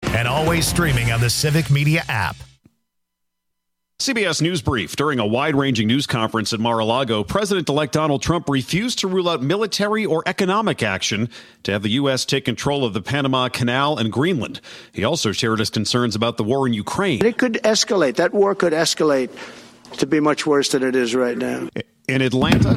and always streaming on the Civic Media app. CBS News Brief. During a wide-ranging news conference at Mar-a-Lago, President-elect Donald Trump refused to rule out military or economic action to have the U.S. take control of the Panama Canal and Greenland. He also shared his concerns about the war in Ukraine. It could escalate. That war could escalate to be much worse than it is right now. In Atlanta,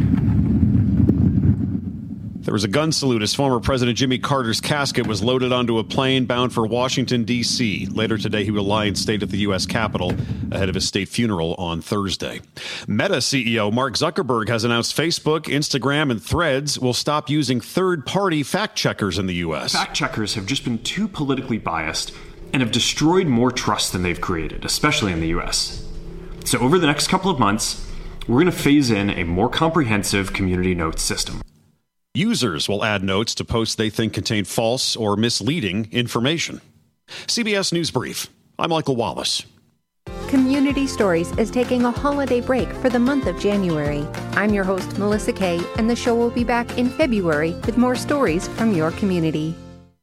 there was a gun salute as former President Jimmy Carter's casket was loaded onto a plane bound for Washington, D.C. Later today, he will lie in state at the U.S. Capitol ahead of his state funeral on Thursday. Meta CEO Mark Zuckerberg has announced Facebook, Instagram, and Threads will stop using third-party fact-checkers in the U.S. Fact-checkers have just been too politically biased and have destroyed more trust than they've created, especially in the U.S. So over the next couple of months, we're going to phase in a more comprehensive community notes system. Users will add notes to posts they think contain false or misleading information. CBS News Brief. I'm Michael Wallace. Community Stories is taking a holiday break for the month of January. I'm your host, Melissa Kay, and the show will be back in February with more stories from your community.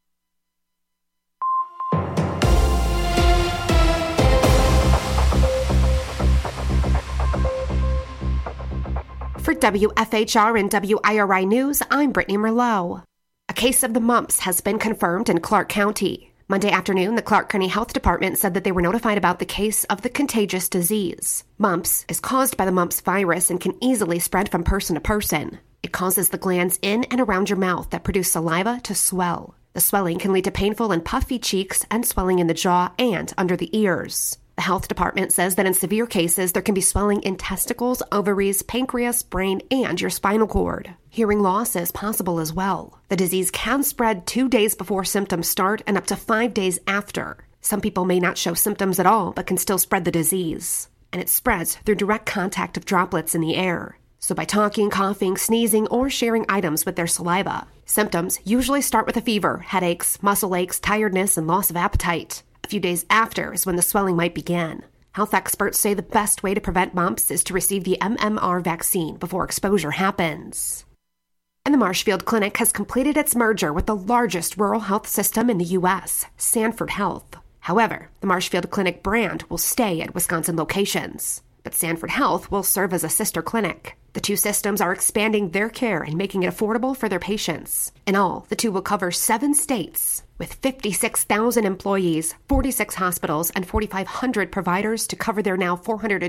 For WFHR and WIRI News, I'm Brittany Merlot. A case of the mumps has been confirmed in Clark County. Monday afternoon, the Clark County Health Department said that they were notified about the case of the contagious disease. Mumps is caused by the mumps virus and can easily spread from person to person. It causes the glands in and around your mouth that produce saliva to swell. The swelling can lead to painful and puffy cheeks and swelling in the jaw and under the ears. The health department says that in severe cases, there can be swelling in testicles, ovaries, pancreas, brain, and your spinal cord. Hearing loss is possible as well. The disease can spread 2 days before symptoms start and up to 5 days after. Some people may not show symptoms at all, but can still spread the disease. And it spreads through direct contact of droplets in the air. So by talking, coughing, sneezing, or sharing items with their saliva. Symptoms usually start with a fever, headaches, muscle aches, tiredness, and loss of appetite. A few days after is when the swelling might begin. Health experts say the best way to prevent mumps is to receive the MMR vaccine before exposure happens. And the Marshfield Clinic has completed its merger with the largest rural health system in the U.S., Sanford Health. However, the Marshfield Clinic brand will stay at Wisconsin locations, but Sanford Health will serve as a sister clinic. The two systems are expanding their care and making it affordable for their patients. In all, the two will cover 7 states, with 56,000 employees, 46 hospitals, and 4,500 providers to cover their now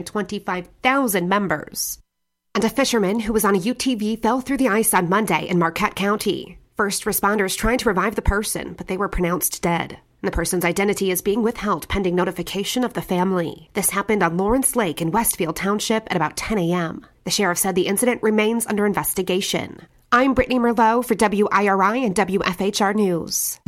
425,000 members. And a fisherman who was on a UTV fell through the ice on Monday in Marquette County. First responders tried to revive the person, but they were pronounced dead. The person's identity is being withheld pending notification of the family. This happened on Lawrence Lake in Westfield Township at about 10 a.m. The sheriff said the incident remains under investigation. I'm Brittany Merlot for WIRI and WFHR News.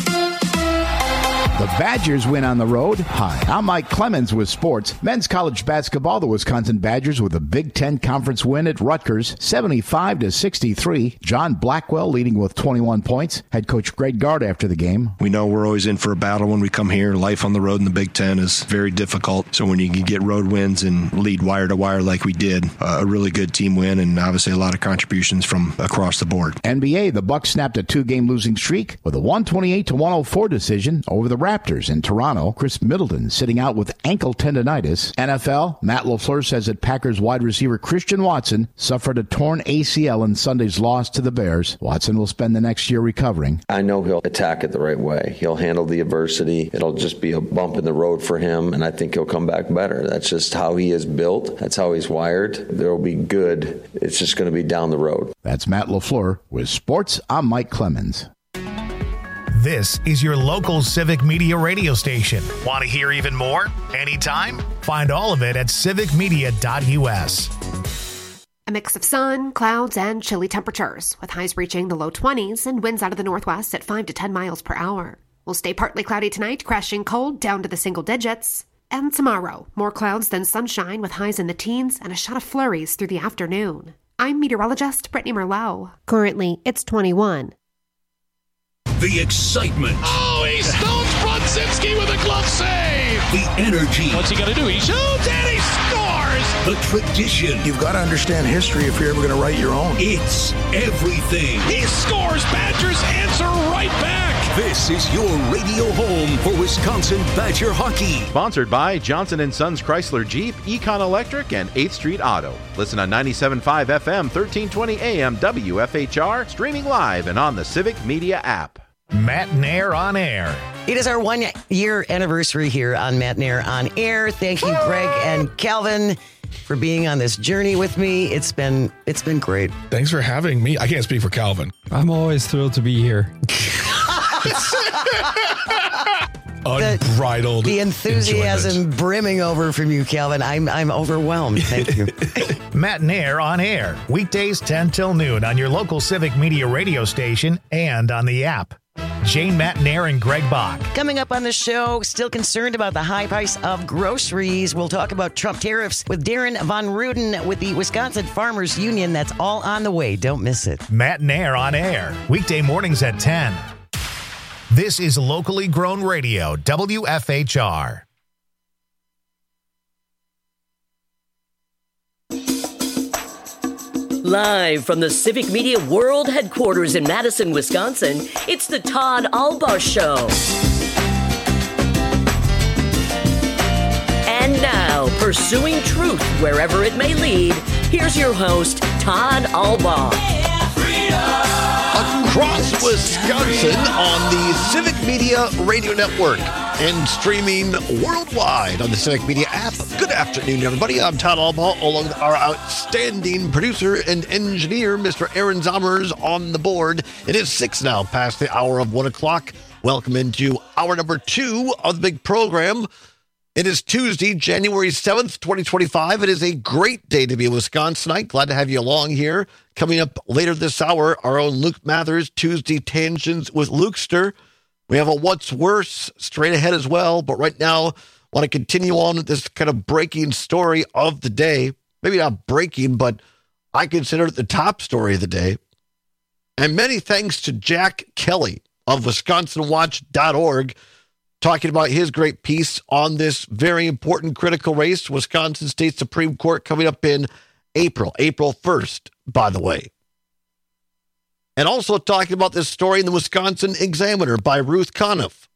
The Badgers win on the road. Hi, I'm Mike Clemens with sports. Men's college basketball, the Wisconsin Badgers with a Big Ten Conference win at Rutgers, 75-63. John Blackwell leading with 21 points. Head coach Greg Gard after the game. We know we're always in for a battle when we come here. Life on the road in the Big Ten is very difficult. So when you can get road wins and lead wire to wire like we did, a really good team win and obviously a lot of contributions from across the board. NBA, the Bucks snapped a 2-game losing streak with a 128-104 decision over the Raptors in Toronto. Chris Middleton sitting out with ankle tendonitis. NFL, Matt LaFleur says that Packers wide receiver Christian Watson suffered a torn ACL in Sunday's loss to the Bears. Watson will spend the next year recovering. I know he'll attack it the right way. He'll handle the adversity. It'll just be a bump in the road for him, and I think he'll come back better. That's just how he is built. That's how he's wired. There'll be good. It's just going to be down the road. That's Matt LaFleur with sports. I'm Mike Clemens. This is your local Civic Media radio station. Want to hear even more? Anytime? Find all of it at civicmedia.us. A mix of sun, clouds, and chilly temperatures, with highs reaching the low 20s and winds out of the northwest at 5 to 10 miles per hour. We'll stay partly cloudy tonight, crashing cold down to the single digits. And tomorrow, more clouds than sunshine with highs in the teens and a shot of flurries through the afternoon. I'm meteorologist Brittany Merlot. Currently, it's 21. The excitement. Oh, he stones Brodzinski with a glove save. The energy. What's he going to do? He shoots and he scores! The tradition. You've got to understand history if you're ever going to write your own. It's everything. He scores! Badgers answer right back! This is your radio home for Wisconsin Badger hockey. Sponsored by Johnson & Sons Chrysler Jeep, Econ Electric, and 8th Street Auto. Listen on 97.5 FM, 1320 AM, WFHR, streaming live and on the Civic Media app. Matt and Air on Air. It is our 1-year anniversary here on Matt and Air on Air. Thank you, Greg and Calvin, for being on this journey with me. It's been great. Thanks for having me. I can't speak for Calvin. I'm always thrilled to be here. Unbridled. The enthusiasm brimming over from you, Calvin. I'm overwhelmed. Thank you. Matt and Air on Air. Weekdays 10 till noon on your local Civic Media radio station and on the app. Jane Matt and Air and Greg Bach. Coming up on the show, still concerned about the high price of groceries. We'll talk about Trump tariffs with Darren Von Ruden with the Wisconsin Farmers Union. That's all on the way. Don't miss it. Matt and Air on Air. Weekday mornings at 10. This is locally grown radio, WFHR. Live from the Civic Media World Headquarters in Madison, Wisconsin, it's the Todd Albaugh Show. And now, pursuing truth wherever it may lead, here's your host, Todd Albaugh. Across Wisconsin on the Civic Media Radio Network and streaming worldwide on the Civic Media app. Good afternoon, everybody. I'm Todd Albaugh, along with our outstanding producer and engineer, Mr. Aaron Zommers, on the board. It is 6 now, past the hour of 1 o'clock. Welcome into hour number 2 of the big program. It is Tuesday, January 7th, 2025. It is a great day to be a Wisconsinite. Glad to have you along here. Coming up later this hour, our own Luke Mathers, Tuesday Tangents with Lukester. We have a What's Worse straight ahead as well. But right now, I want to continue on with this kind of breaking story of the day. Maybe not breaking, but I consider it the top story of the day. And many thanks to Jack Kelly of WisconsinWatch.org, talking about his great piece on this very important critical race, Wisconsin State Supreme Court, coming up in April 1st, by the way. And also talking about this story in the Wisconsin Examiner by Ruth Conniff.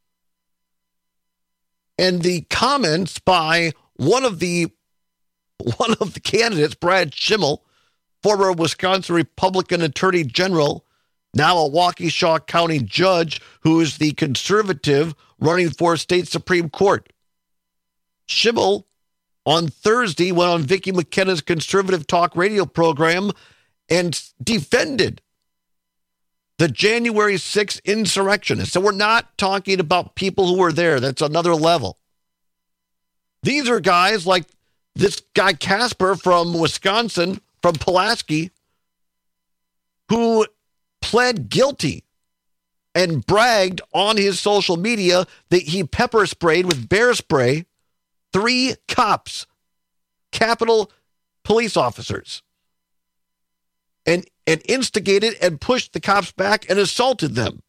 And the comments by one of the candidates, Brad Schimmel, former Wisconsin Republican Attorney General, now a Waukesha County judge who is the conservative running for state Supreme Court. Schimmel on Thursday went on Vicki McKenna's conservative talk radio program and defended the January 6th insurrectionists. So we're not talking about people who were there. That's another level. These are guys like this guy Casper from Wisconsin, from Pulaski, who pled guilty and bragged on his social media that he pepper sprayed with bear spray 3 cops, Capitol police officers, and instigated and pushed the cops back and assaulted them.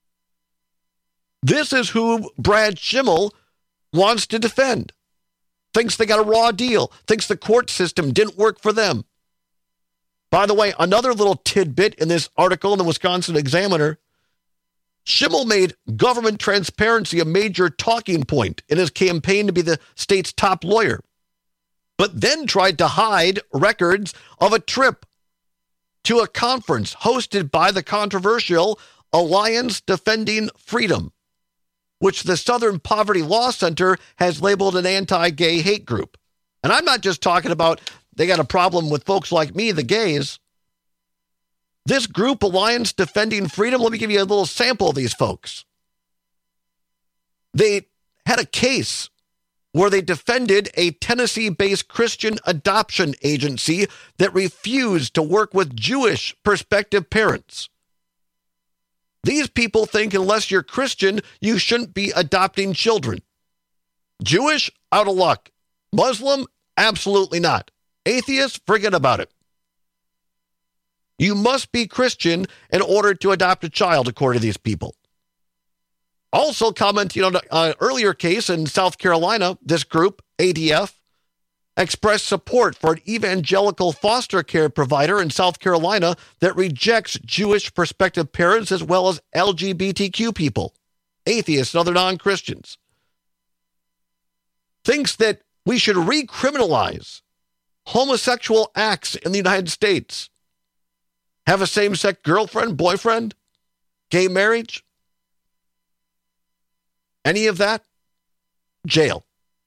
This is who Brad Schimmel wants to defend. Thinks they got a raw deal. Thinks the court system didn't work for them. By the way, another little tidbit in this article in the Wisconsin Examiner, Schimmel made government transparency a major talking point in his campaign to be the state's top lawyer, but then tried to hide records of a trip to a conference hosted by the controversial Alliance Defending Freedom, which the Southern Poverty Law Center has labeled an anti-gay hate group. And I'm not just talking about they got a problem with folks like me, the gays. This group, Alliance Defending Freedom, let me give you a little sample of these folks. They had a case where they defended a Tennessee-based Christian adoption agency that refused to work with Jewish prospective parents. These people think unless you're Christian, you shouldn't be adopting children. Jewish, out of luck. Muslim, absolutely not. Atheist, forget about it. You must be Christian in order to adopt a child, according to these people. Also commenting on an earlier case in South Carolina, this group, ADF, expressed support for an evangelical foster care provider in South Carolina that rejects Jewish prospective parents as well as LGBTQ people, atheists and other non-Christians. Thinks that we should recriminalize homosexual acts in the United States. Have a same-sex girlfriend, boyfriend, gay marriage, any of that, jail.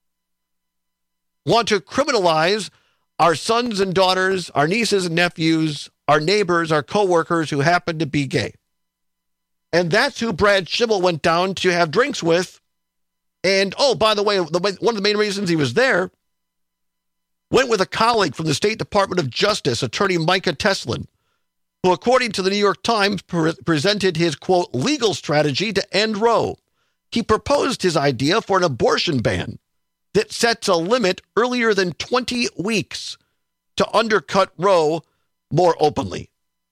Want to criminalize our sons and daughters, our nieces and nephews, our neighbors, our coworkers who happen to be gay. And that's who Brad Schimel went down to have drinks with. And, oh, by the way, one of the main reasons he was there, went with a colleague from the State Department of Justice, attorney Micah Teslin, who, according to the New York Times, presented his, quote, legal strategy to end Roe. He proposed his idea for an abortion ban that sets a limit earlier than 20 weeks to undercut Roe more openly.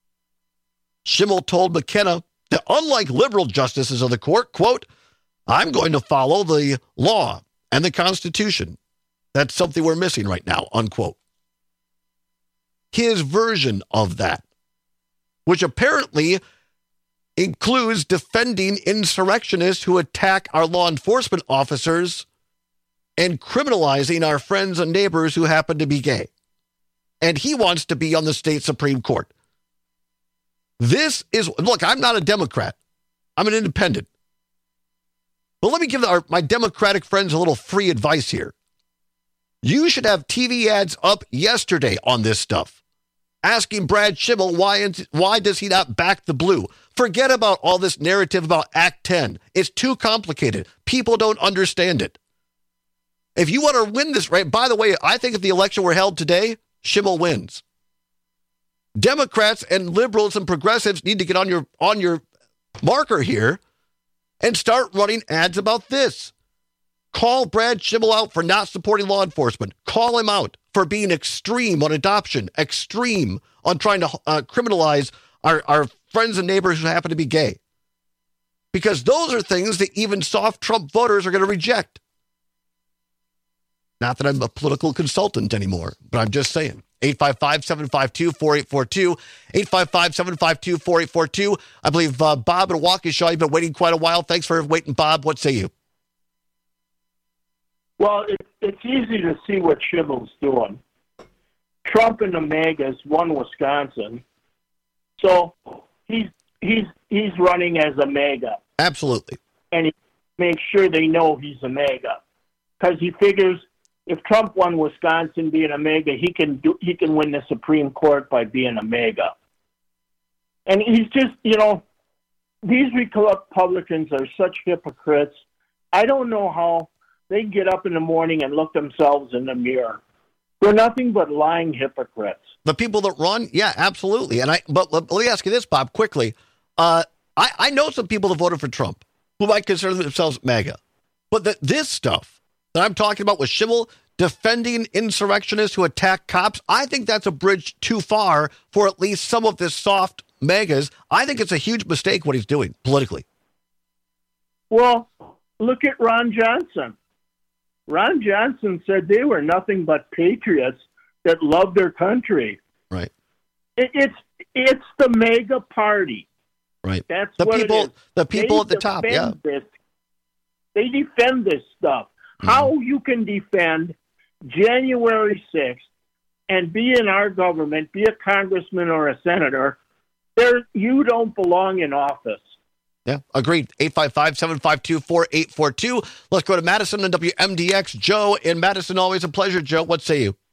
Schimel told McKenna that unlike liberal justices of the court, quote, I'm going to follow the law and the Constitution. That's something we're missing right now, unquote. His version of that, which apparently includes defending insurrectionists who attack our law enforcement officers and criminalizing our friends and neighbors who happen to be gay. And he wants to be on the state Supreme Court. This is, look, I'm not a Democrat. I'm an independent. But let me give my Democratic friends a little free advice here. You should have TV ads up yesterday on this stuff, asking Brad Schimel why does he not back the blue? Forget about all this narrative about Act 10. It's too complicated. People don't understand it. If you want to win this, right? By the way, I think if the election were held today, Schimel wins. Democrats and liberals and progressives need to get on your marker here and start running ads about this. Call Brad Schimel out for not supporting law enforcement. Call him out for being extreme on adoption, extreme on trying to criminalize our friends and neighbors who happen to be gay. Because those are things that even soft Trump voters are going to reject. Not that I'm a political consultant anymore, but I'm just saying. 855-752-4842. 855-752-4842. I believe Bob in Waukesha, you've been waiting quite a while. Thanks for waiting, Bob. What say you? Well, it's easy to see what Schimel's doing. Trump and the MAGAs won Wisconsin, so he's running as a MAGA. Absolutely. And he makes sure they know he's a MAGA, because he figures if Trump won Wisconsin being a MAGA, he can win the Supreme Court by being a MAGA. And he's just, these Republicans are such hypocrites. I don't know how they get up in the morning and look themselves in the mirror. They're nothing but lying hypocrites. The people that run, yeah, absolutely. But let me ask you this, Bob, quickly. I know some people that voted for Trump who might consider themselves MAGA, but this stuff that I'm talking about with Schimel defending insurrectionists who attack cops, I think that's a bridge too far for at least some of this soft MAGAs. I think it's a huge mistake what he's doing politically. Well, look at Ron Johnson. Ron Johnson said they were nothing but patriots that love their country. Right. It's the MAGA party. Right. That's the what people. it is. The people at the top. Yeah. They defend this stuff. Mm-hmm. How you can defend January 6th and be in our government, be a congressman or a senator, you don't belong in office. Yeah, agreed. 855-752-4842. Let's go to Madison and WMDX. Joe in Madison, always a pleasure. Joe, what say you?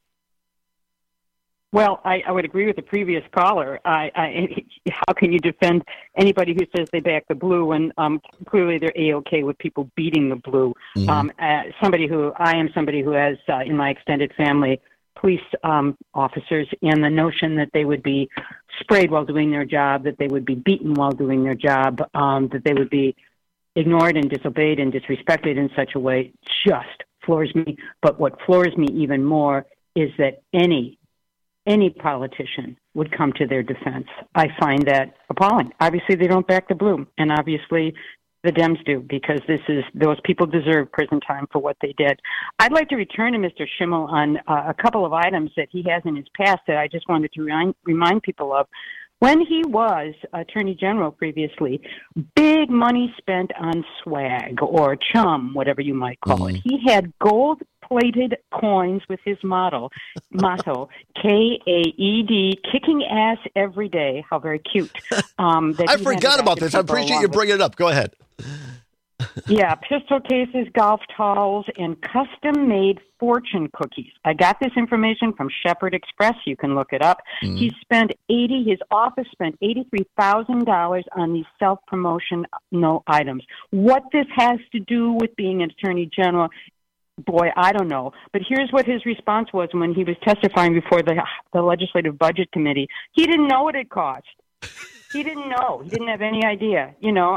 Well, I would agree with the previous caller. How can you defend anybody who says they back the blue when clearly they're A-OK with people beating the blue? Mm-hmm. I am somebody who has, in my extended family, police officers, and the notion that they would be sprayed while doing their job, that they would be beaten while doing their job, that they would be ignored and disobeyed and disrespected in such a way just floors me. But what floors me even more is that any politician would come to their defense. I find that appalling. Obviously, they don't back the blue, and obviously the Dems do, because those people deserve prison time for what they did. I'd like to return to Mr. Schimmel on a couple of items that he has in his past that I just wanted to remind people of. When he was Attorney General previously, big money spent on swag or chum, whatever you might call it. He had gold-plated coins with his motto, KAED, kicking ass every day. How very cute. I forgot about this. I appreciate you bringing it up. Go ahead. Yeah, pistol cases, golf towels, and custom-made fortune cookies. I got this information from Shepherd Express. You can look it up. His office spent $83,000 on these self-promotional items. What this has to do with being an attorney general, boy, I don't know. But here's what his response was when he was testifying before the Legislative Budget Committee. He didn't know what it cost. He didn't know. He didn't have any idea.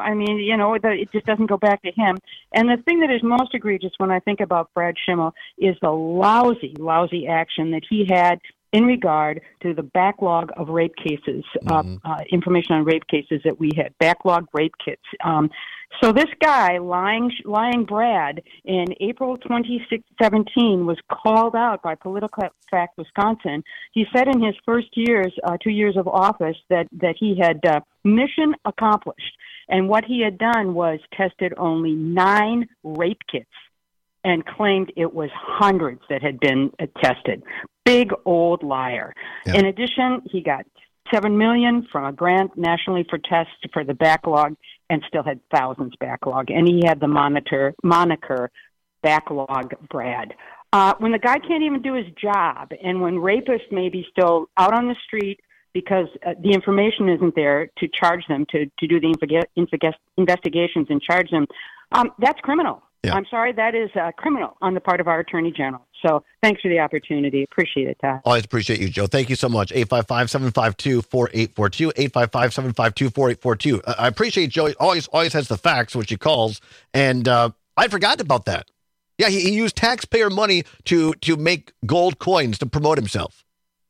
It just doesn't go back to him. And the thing that is most egregious when I think about Brad Schimmel is the lousy, lousy action that he had in regard to the backlog of rape cases, information on rape cases that we had, backlog rape kits. So this guy, lying Brad, in April 2017 was called out by Political Fact Wisconsin. He said in his first 2 years of office that he had mission accomplished. And what he had done was tested only 9 rape kits and claimed it was hundreds that had been tested. Big old liar. Yeah. In addition, he got $7 million from a grant nationally for tests for the backlog, and still had thousands backlog. And he had the moniker Backlog Brad. When the guy can't even do his job, and when rapists may be still out on the street because the information isn't there to charge them, to do the investigations and charge them, that's criminal. Yeah. I'm sorry, that is criminal on the part of our Attorney General. So thanks for the opportunity. Appreciate it, Todd. Always appreciate you, Joe. Thank you so much. 855-752-4842, 855-752-4842. I appreciate Joe. He always has the facts, which he calls, and I forgot about that. Yeah, he used taxpayer money to make gold coins to promote himself.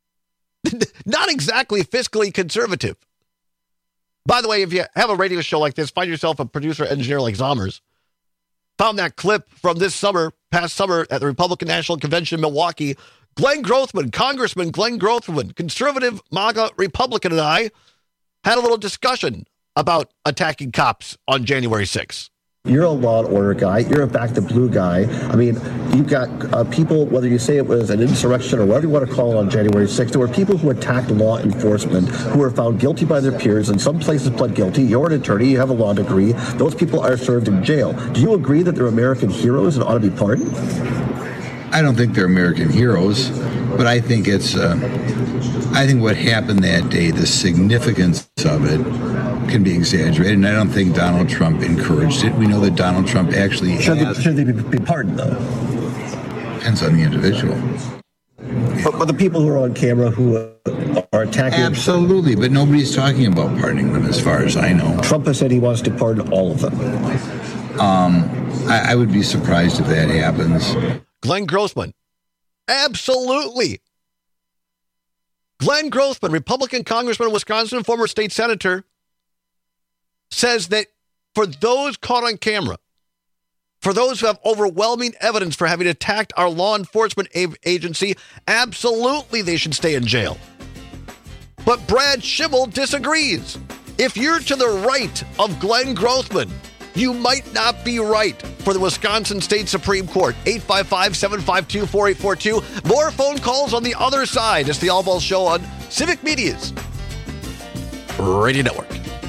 Not exactly fiscally conservative. By the way, if you have a radio show like this, find yourself a producer engineer like Zommers. Found that clip from past summer at the Republican National Convention in Milwaukee. Congressman Glenn Grothman, conservative MAGA Republican, and I had a little discussion about attacking cops on January 6th. You're a law and order guy. You're a back the blue guy. I mean, you've got people, whether you say it was an insurrection or whatever you want to call it on January 6th, there were people who attacked law enforcement who were found guilty by their peers. In some places pled guilty. You're an attorney. You have a law degree. Those people are served in jail. Do you agree that they're American heroes and ought to be pardoned? I don't think they're American heroes, but I think I think what happened that day, the significance of it, can be exaggerated, and I don't think Donald Trump encouraged it. We know that Donald Trump actually should they be pardoned, though? Depends on the individual. But the people who are on camera who are attacking... Absolutely, but nobody's talking about pardoning them as far as I know. Trump has said he wants to pardon all of them. I would be surprised if that happens. Glenn Grothman. Absolutely. Glenn Grothman, Republican congressman in Wisconsin, former state senator, says that for those caught on camera, for those who have overwhelming evidence for having attacked our law enforcement agency, absolutely they should stay in jail. But Brad Schimmel disagrees. If you're to the right of Glenn Grothman, you might not be right for the Wisconsin State Supreme Court. 855-752-4842. More phone calls on the other side. It's the All Balls Show on Civic Media's Radio Network.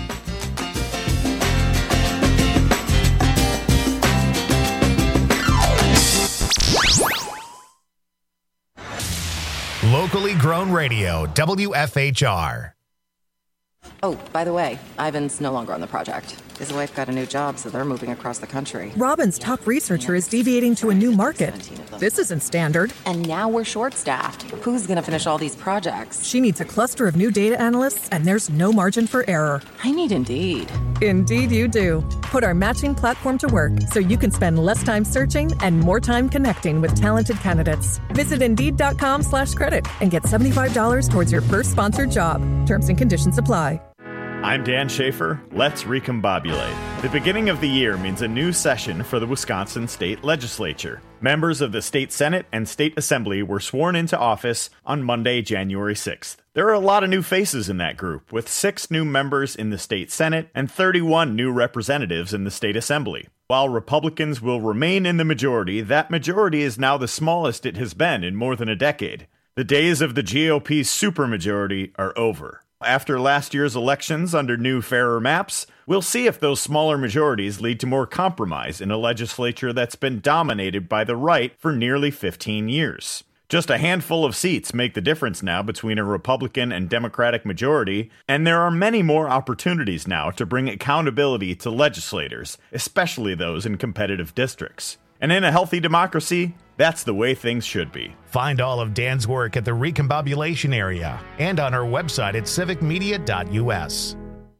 Locally grown radio, WFHR. Oh, by the way, Ivan's no longer on the project. His wife got a new job, so they're moving across the country. Robin's top researcher is deviating to a new market. This isn't standard. And now we're short-staffed. Who's going to finish all these projects? She needs a cluster of new data analysts, and there's no margin for error. I need Indeed. Indeed you do. Put our matching platform to work so you can spend less time searching and more time connecting with talented candidates. Visit Indeed.com/credit and get $75 towards your first sponsored job. Terms and conditions apply. I'm Dan Schaefer. Let's recombobulate. The beginning of the year means a new session for the Wisconsin State Legislature. Members of the State Senate and State Assembly were sworn into office on Monday, January 6th. There are a lot of new faces in that group, with 6 new members in the State Senate and 31 new representatives in the State Assembly. While Republicans will remain in the majority, that majority is now the smallest it has been in more than a decade. The days of the GOP's supermajority are over. After last year's elections under new, fairer maps, we'll see if those smaller majorities lead to more compromise in a legislature that's been dominated by the right for nearly 15 years. Just a handful of seats make the difference now between a Republican and Democratic majority, and there are many more opportunities now to bring accountability to legislators, especially those in competitive districts. And in a healthy democracy, that's the way things should be. Find all of Dan's work at the Recombobulation Area and on our website at civicmedia.us.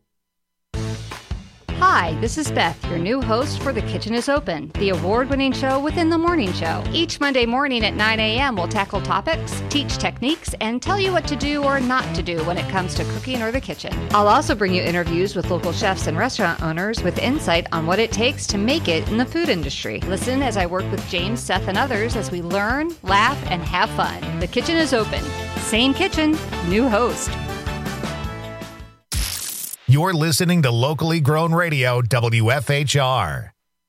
Hi, this is Beth, your new host for The Kitchen is Open, the award-winning show within the morning show. Each Monday morning at 9 a.m., we'll tackle topics, teach techniques, and tell you what to do or not to do when it comes to cooking or the kitchen. I'll also bring you interviews with local chefs and restaurant owners with insight on what it takes to make it in the food industry. Listen as I work with James, Seth, and others as we learn, laugh, and have fun. The Kitchen is Open. Same kitchen, new host. You're listening to locally grown radio, WFHR.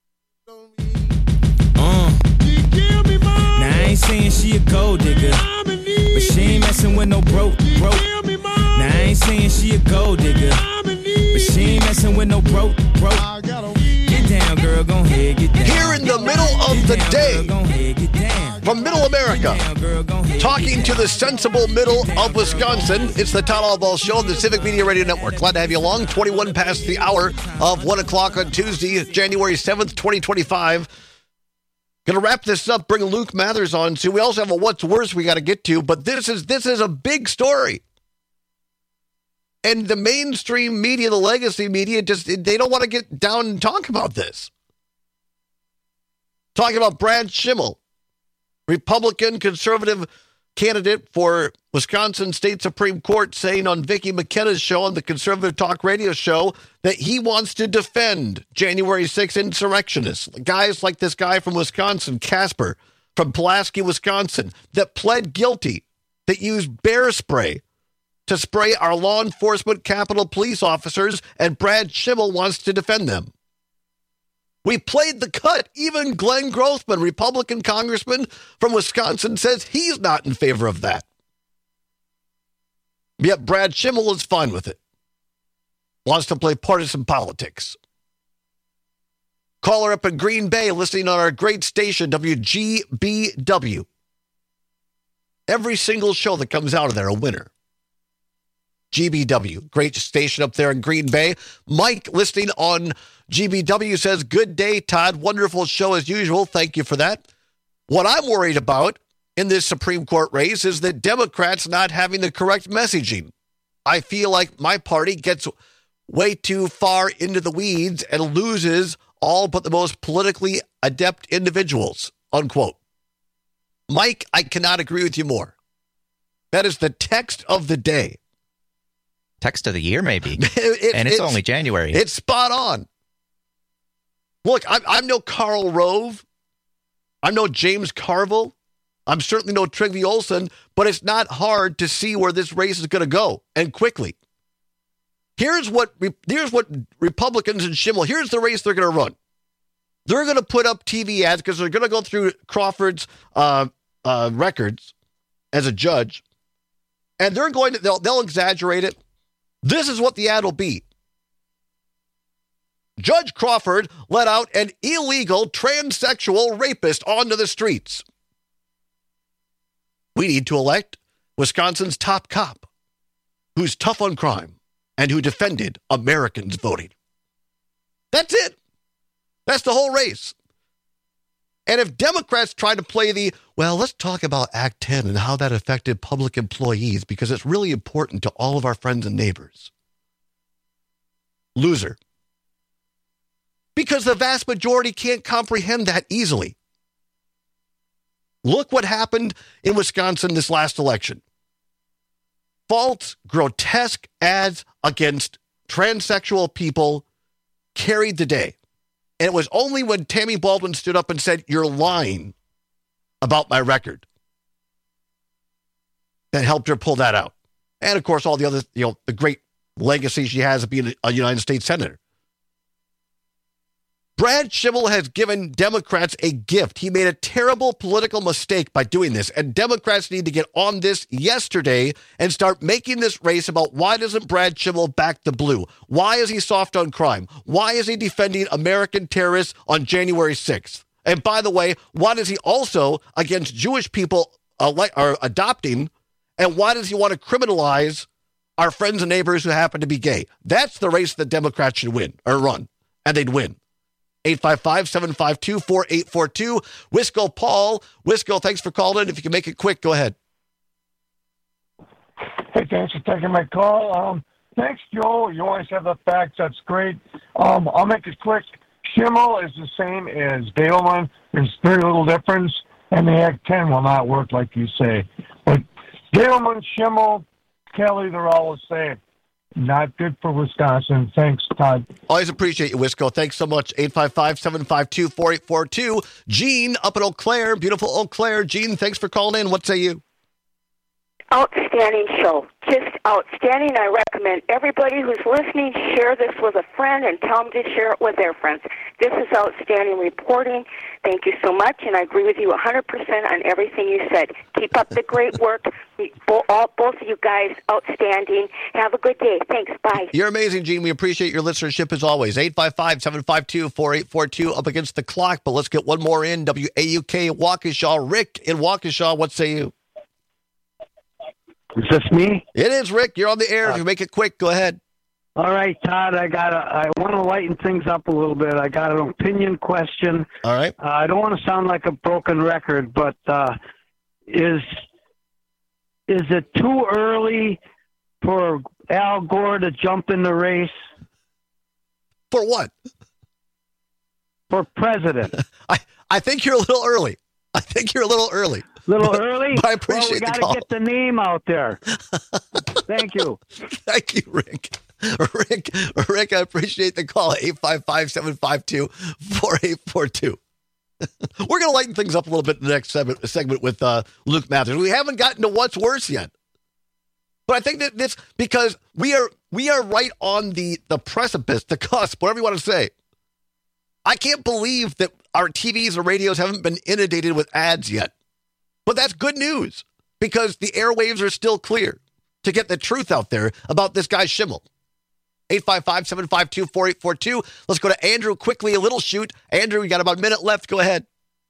Now I ain't saying she a gold digger, but she ain't messing with no broke. Now I ain't saying she a gold digger, but she ain't messing with no broke. Get down, girl, go ahead, get down. Here in the middle of the day, from Middle America, talking to the sensible middle of Wisconsin, it's the Todd Albaugh Show on the Civic Media Radio Network. Glad to have you along. 21 past the hour of 1 o'clock on Tuesday, January 7th, 2025. Going to wrap this up, bring Luke Mathers on. So we also have a what's worse we got to get to, but this is a big story. And the mainstream media, the legacy media, they don't want to get down and talk about this. Talking about Brad Schimel, Republican conservative candidate for Wisconsin State Supreme Court, saying on Vicki McKenna's show, on the Conservative Talk Radio show, that he wants to defend January 6th insurrectionists. Guys like this guy from Wisconsin, Casper, from Pulaski, Wisconsin, that pled guilty, that used bear spray to spray our law enforcement Capitol Police officers, and Brad Schimel wants to defend them. We played the cut. Even Glenn Grothman, Republican congressman from Wisconsin, says he's not in favor of that. Yet Brad Schimel is fine with it. Wants to play partisan politics. Caller up in Green Bay, listening on our great station, WGBW. Every single show that comes out of there, a winner. GBW, great station up there in Green Bay. Mike, listening on GBW, says, good day, Todd. Wonderful show as usual. Thank you for that. What I'm worried about in this Supreme Court race is that Democrats not having the correct messaging. I feel like my party gets way too far into the weeds and loses all but the most politically adept individuals, unquote. Mike, I cannot agree with you more. That is the text of the day. Text of the year, maybe. It's only January. It's spot on. Look, I'm no Karl Rove. I'm no James Carville. I'm certainly no Trygve Olsen, but it's not hard to see where this race is going to go, and quickly. Here's what Republicans and Schimel, here's the race they're going to run. They're going to put up TV ads because they're going to go through Crawford's records as a judge, and they'll exaggerate it. This is what the ad will be. Judge Crawford let out an illegal transsexual rapist onto the streets. We need to elect Wisconsin's top cop, who's tough on crime and who defended Americans voting. That's it. That's the whole race. And if Democrats try to play let's talk about Act 10 and how that affected public employees because it's really important to all of our friends and neighbors. Loser. Because the vast majority can't comprehend that easily. Look what happened in Wisconsin this last election. False, grotesque ads against transsexual people carried the day. And it was only when Tammy Baldwin stood up and said, "You're lying about my record," that helped her pull that out. And of course, all the other, the great legacy she has of being a United States Senator. Brad Schimmel has given Democrats a gift. He made a terrible political mistake by doing this, and Democrats need to get on this yesterday and start making this race about why doesn't Brad Schimmel back the blue? Why is he soft on crime? Why is he defending American terrorists on January 6th? And by the way, why is he also against Jewish people adopting? And why does he want to criminalize our friends and neighbors who happen to be gay? That's the race that Democrats should win or run, and they'd win. 855-752-4842. Wisco Paul. Wisco, thanks for calling in. If you can make it quick, go ahead. Hey, thanks for taking my call. Thanks, Joe. You always have the facts. That's great. I'll make it quick. Schimmel is the same as Daleman. There's very little difference, and the Act 10 will not work like you say. But Daleman, Schimmel, Kelly, they're all the same. Not good for Wisconsin. Thanks, Todd. Always appreciate you, Wisco. Thanks so much. 855-752-4842. Gene up in Eau Claire. Beautiful Eau Claire. Gene, thanks for calling in. What say you? Outstanding show. Just outstanding. I recommend everybody who's listening share this with a friend and tell them to share it with their friends. This is outstanding reporting. Thank you so much, and I agree with you 100% on everything you said. Keep up the great work. Both of you guys, outstanding. Have a good day. Thanks. Bye. You're amazing, Gene. We appreciate your listenership as always. 855-752-4842 up against the clock, but let's get one more in. WAUK Waukesha. Rick in Waukesha, what say you? Is this me? It is, Rick. You're on the air. If you make it quick, go ahead. All right, Todd. I want to lighten things up a little bit. I got an opinion question. All right. I don't want to sound like a broken record, but is it too early for Al Gore to jump in the race? For what? For president. I think you're a little early. Little early? But I appreciate the call. We got to get the name out there. Thank you. Thank you, Rick. Rick, I appreciate the call. 855-752-4842. We're going to lighten things up a little bit in the next segment with Luke Mathers. We haven't gotten to what's worse yet. But I think that this, because we are right on the precipice, the cusp, whatever you want to say. I can't believe that our TVs and radios haven't been inundated with ads yet. But that's good news, because the airwaves are still clear to get the truth out there about this guy Schimmel. 855-752-4842. Let's go to Andrew quickly, a little shoot. Andrew, we got about a minute left. Go ahead.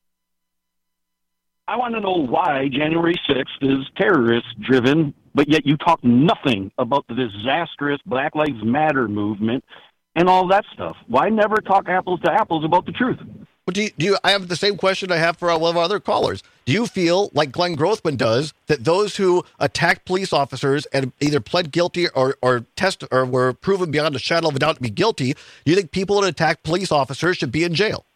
I want to know why January 6th is terrorist-driven, but yet you talk nothing about the disastrous Black Lives Matter movement and all that stuff. Why never talk apples to apples about the truth? But do you, I have the same question I have for one of our other callers. Do you feel, like Glenn Grothman does, that those who attacked police officers and either pled guilty or were proven beyond a shadow of a doubt to be guilty, do you think people that attack police officers should be in jail?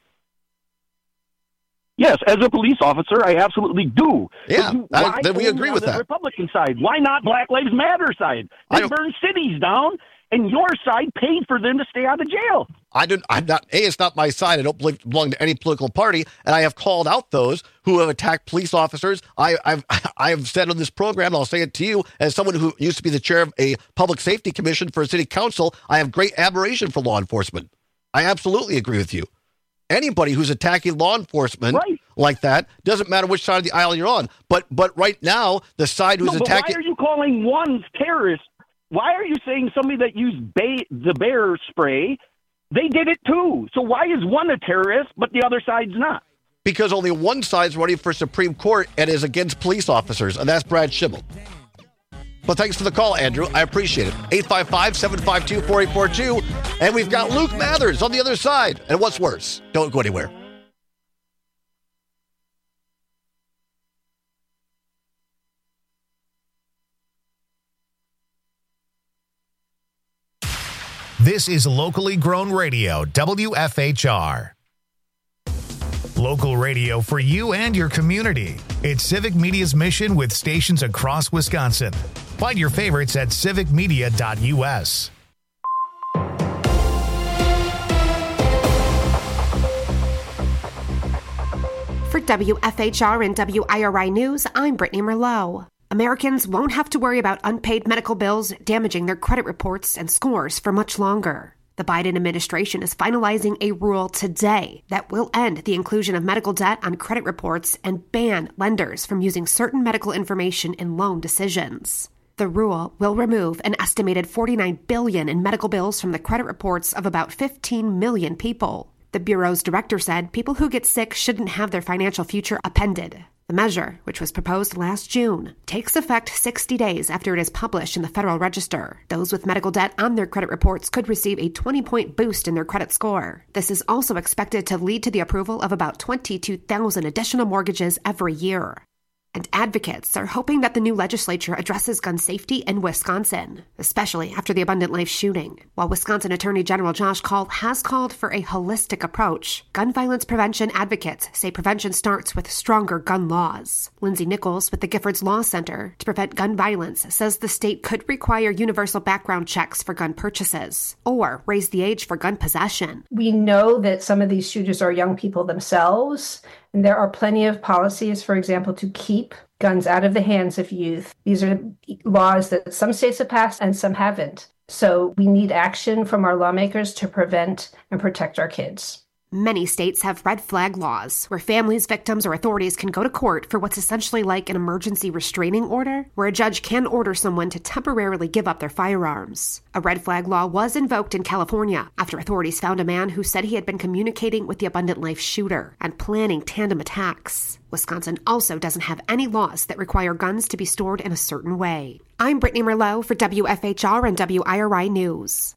Yes, as a police officer, I absolutely do. Yeah, then we agree with that. Republican side. Why not Black Lives Matter side? They burn cities down, and your side paid for them to stay out of jail. It's not my side. I don't belong to any political party, and I have called out those who have attacked police officers. I've said on this program, and I'll say it to you, as someone who used to be the chair of a public safety commission for a city council, I have great admiration for law enforcement. I absolutely agree with you. Anybody who's attacking law enforcement like that, doesn't matter which side of the aisle you're on. But right now, the side who's attacking... Why are you calling one terrorist? Why are you saying somebody that used the bear spray, they did it too? So why is one a terrorist, but the other side's not? Because only one side's running for Supreme Court and is against police officers, and that's Brad Schimmel. But thanks for the call, Andrew. I appreciate it. 855-752-4842. And we've got Luke Mathers on the other side. And what's worse? Don't go anywhere. This is locally grown radio, WFHR. Local radio for you and your community. It's Civic Media's mission with stations across Wisconsin. Find your favorites at civicmedia.us. WFHR and WIRI News, I'm Brittany Merlot. Americans won't have to worry about unpaid medical bills damaging their credit reports and scores for much longer. The Biden administration is finalizing a rule today that will end the inclusion of medical debt on credit reports and ban lenders from using certain medical information in loan decisions. The rule will remove an estimated $49 billion in medical bills from the credit reports of about 15 million people. The Bureau's director said people who get sick shouldn't have their financial future appended. The measure, which was proposed last June, takes effect 60 days after it is published in the Federal Register. Those with medical debt on their credit reports could receive a 20-point boost in their credit score. This is also expected to lead to the approval of about 22,000 additional mortgages every year. And advocates are hoping that the new legislature addresses gun safety in Wisconsin, especially after the Abundant Life shooting. While Wisconsin Attorney General Josh Kaul has called for a holistic approach, gun violence prevention advocates say prevention starts with stronger gun laws. Lindsay Nichols with the Giffords Law Center to Prevent Gun Violence says the state could require universal background checks for gun purchases or raise the age for gun possession. We know that some of these shooters are young people themselves. And there are plenty of policies, for example, to keep guns out of the hands of youth. These are laws that some states have passed and some haven't. So we need action from our lawmakers to prevent and protect our kids. Many states have red flag laws where families, victims, or authorities can go to court for what's essentially like an emergency restraining order, where a judge can order someone to temporarily give up their firearms. A red flag law was invoked in California after authorities found a man who said he had been communicating with the Abundant Life shooter and planning tandem attacks. Wisconsin also doesn't have any laws that require guns to be stored in a certain way. I'm Brittany Merlot for WFHR and WIRI News.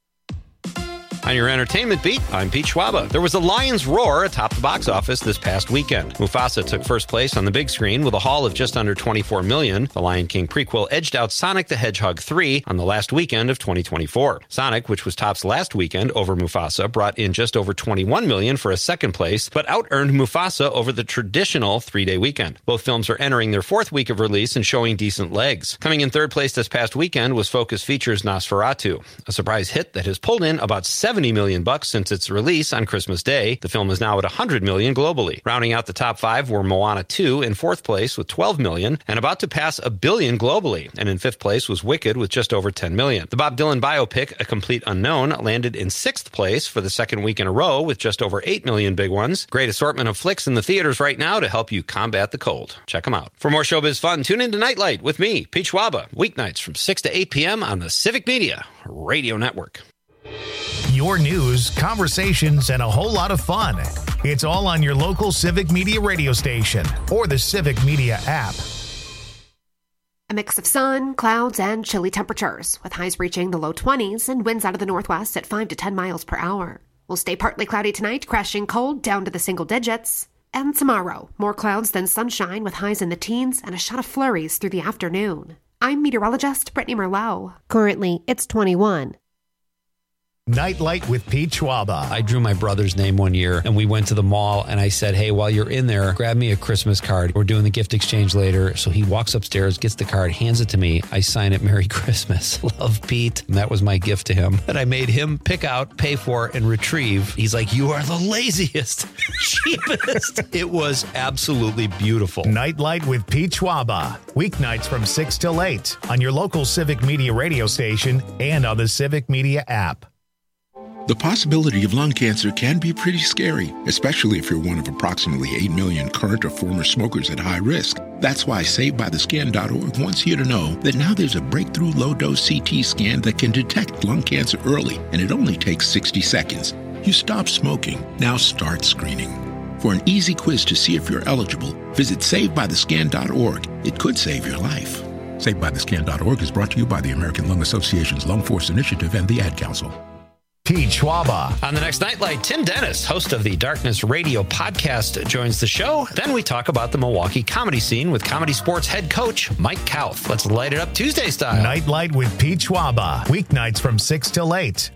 On your entertainment beat, I'm Pete Schwaba. There was a lion's roar atop the box office this past weekend. Mufasa took first place on the big screen with a haul of just under $24 million. The Lion King prequel edged out Sonic the Hedgehog 3 on the last weekend of 2024. Sonic, which was tops last weekend over Mufasa, brought in just over $21 million for a second place, but out-earned Mufasa over the traditional 3-day weekend. Both films are entering their fourth week of release and showing decent legs. Coming in third place this past weekend was Focus Features' Nosferatu, a surprise hit that has pulled in about $70 million since its release on Christmas Day. The film is now at $100 million globally. Rounding out the top five were Moana 2 in fourth place with $12 million and about to pass $1 billion globally. And in fifth place was Wicked with just over $10 million. The Bob Dylan biopic, A Complete Unknown, landed in sixth place for the second week in a row with just over 8 million big ones. Great assortment of flicks in the theaters right now to help you combat the cold. Check them out. For more showbiz fun, tune into Nightlight with me, Pete Schwaba, weeknights from 6 to 8 p.m. on the Civic Media Radio Network. Your news, conversations, and a whole lot of fun. It's all on your local Civic Media radio station or the Civic Media app. A mix of sun, clouds, and chilly temperatures, with highs reaching the low 20s and winds out of the northwest at 5 to 10 miles per hour. We'll stay partly cloudy tonight, crashing cold down to the single digits. And tomorrow, more clouds than sunshine with highs in the teens and a shot of flurries through the afternoon. I'm meteorologist Brittany Merlot. Currently, it's 21. Nightlight with Pete Schwaba. I drew my brother's name one year and we went to the mall and I said, hey, while you're in there, grab me a Christmas card. We're doing the gift exchange later. So he walks upstairs, gets the card, hands it to me. I sign it, Merry Christmas. Love, Pete. And that was my gift to him that I made him pick out, pay for, and retrieve. He's like, you are the laziest, cheapest. It was absolutely beautiful. Nightlight with Pete Schwaba. Weeknights from 6 till 8 on your local Civic Media radio station and on the Civic Media app. The possibility of lung cancer can be pretty scary, especially if you're one of approximately 8 million current or former smokers at high risk. That's why SaveByTheScan.org wants you to know that now there's a breakthrough low-dose CT scan that can detect lung cancer early, and it only takes 60 seconds. You stop smoking, now start screening. For an easy quiz to see if you're eligible, visit SaveByTheScan.org. It could save your life. SaveByTheScan.org is brought to you by the American Lung Association's Lung Force Initiative and the Ad Council. Pete Schwaba. On the next Nightlight, Tim Dennis, host of the Darkness Radio podcast, joins the show. Then we talk about the Milwaukee comedy scene with Comedy Sports head coach Mike Kauth. Let's light it up Tuesday style. Nightlight with Pete Schwaba. Weeknights from 6 till 8.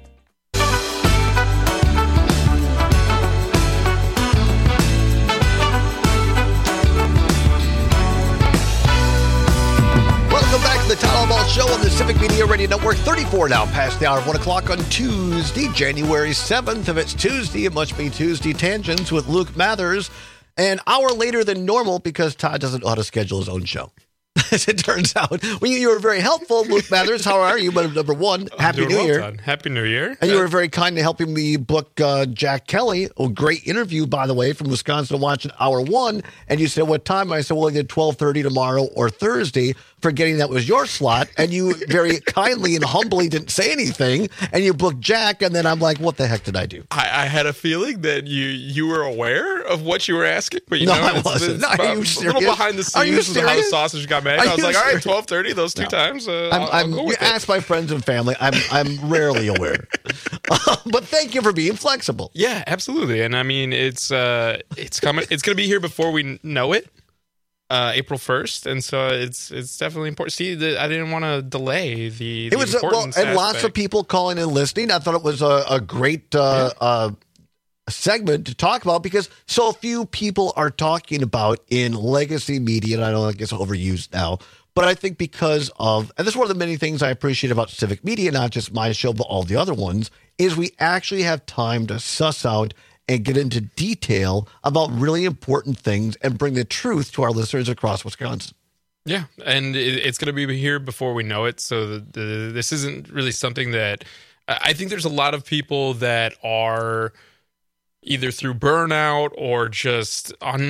Welcome back to the Todd Ball Show on the Civic Media Radio Network. 34 now past the hour of 1 o'clock on Tuesday, January 7th. If it's Tuesday, it must be Tuesday Tangents with Luke Mathers. an hour later than normal because Todd doesn't know how to schedule his own show. As it turns out, you were very helpful, Luke Mathers. How are you? But number one, Happy New Year. Todd. Happy New Year. And you were very kind to helping me book Jack Kelly. A great interview, by the way, from Wisconsin Watch in hour one. And you said, what time? I said, well, either 12:30 tomorrow or Thursday, forgetting that was your slot. And you very kindly and humbly didn't say anything. And you booked Jack. And then I'm like, what the heck did I do? I had a feeling that you were aware of what you were asking. But I wasn't. No, are you serious? A little behind the scenes. Are you with how the sausage got made. I was like, all right, 12:30, those two times. I'll go with it. Ask my friends and family. I'm rarely aware. But thank you for being flexible. Yeah, absolutely. And I mean, it's coming. It's going to be here before we know it, April 1st, and so it's definitely important. See, I didn't want to delay the. It was and lots of people calling and listening. I thought it was a great segment to talk about because so few people are talking about in legacy media, and I know it gets overused now, but I think because of, and this is one of the many things I appreciate about civic media, not just my show, but all the other ones, is we actually have time to suss out and get into detail about really important things and bring the truth to our listeners across Wisconsin. Yeah, and it's going to be here before we know it, so this isn't really something that, I think there's a lot of people that are either through burnout or just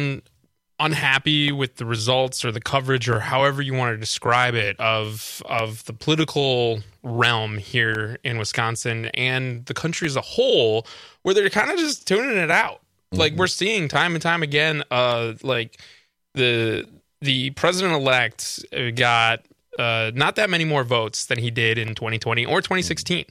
unhappy with the results or the coverage or however you want to describe it of the political realm here in Wisconsin and the country as a whole, where they're kind of just tuning it out. Mm-hmm. Like we're seeing time and time again, like the president-elect got not that many more votes than he did in 2020 or 2016.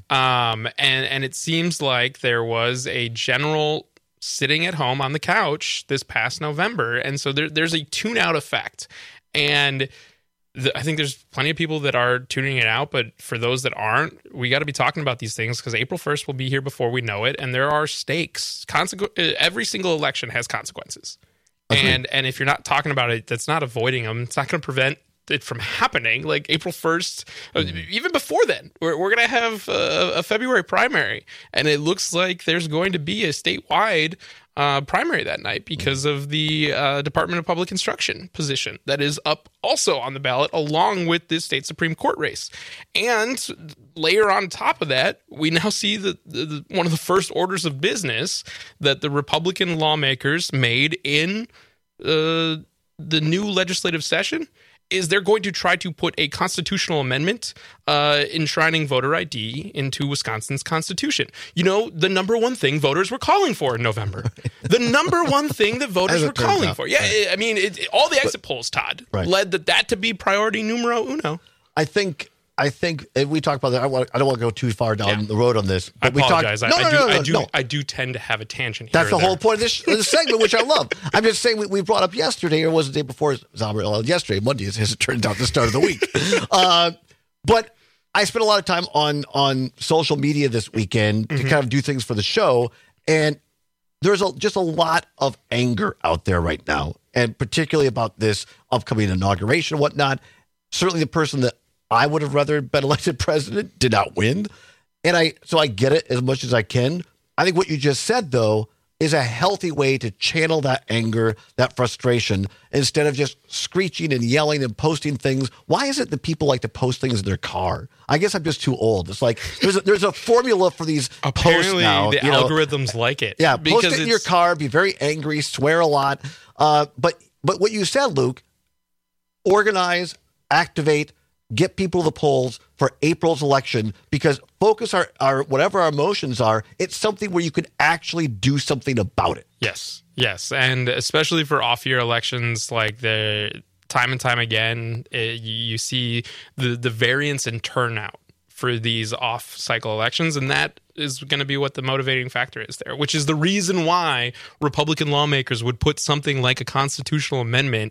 And it seems like there was a general sitting at home on the couch this past November. And so there's a tune-out effect. And I think there's plenty of people that are tuning it out. But for those that aren't, we got to be talking about these things because April 1st will be here before we know it. And there are stakes. Every single election has consequences. And if you're not talking about it, that's not avoiding them. It's not going to prevent it from happening. Like April 1st, even before then, we're going to have a February primary, and it looks like there's going to be a statewide primary that night because of the Department of Public Instruction position that is up also on the ballot along with this state Supreme Court race. And layer on top of that, we now see the one of the first orders of business that the Republican lawmakers made in the new legislative session is they're going to try to put a constitutional amendment enshrining voter ID into Wisconsin's constitution. You know, the number one thing voters were calling for in November. The number one thing that voters were calling for. Yeah, right. I mean, all the exit polls, Todd, led that to be priority numero uno. I think if we talk about that, I don't want to go too far down the road on this. But I apologize. I do tend to have a tangent here. That's the whole point of this segment, which I love. I'm just saying we brought up yesterday, or was it the day before? Yesterday, Monday, as it turns out, the start of the week. But I spent a lot of time on social media this weekend to kind of do things for the show, and there's just a lot of anger out there right now, and particularly about this upcoming inauguration and whatnot. Certainly the person that I would have rather been elected president did not win. And so I get it as much as I can. I think what you just said, though, is a healthy way to channel that anger, that frustration, instead of just screeching and yelling and posting things. Why is it that people like to post things in their car? I guess I'm just too old. It's like there's a formula for these posts now. The algorithms like it. Yeah, post it in your car, be very angry, swear a lot. But what you said, Luke, organize, activate, get people to the polls for April's election, because focus our whatever our emotions are, it's something where you could actually do something about it. Yes. And especially for off-year elections, like the time and time again, you see the variance in turnout for these off-cycle elections, and that is going to be what the motivating factor is there, which is the reason why Republican lawmakers would put something like a constitutional amendment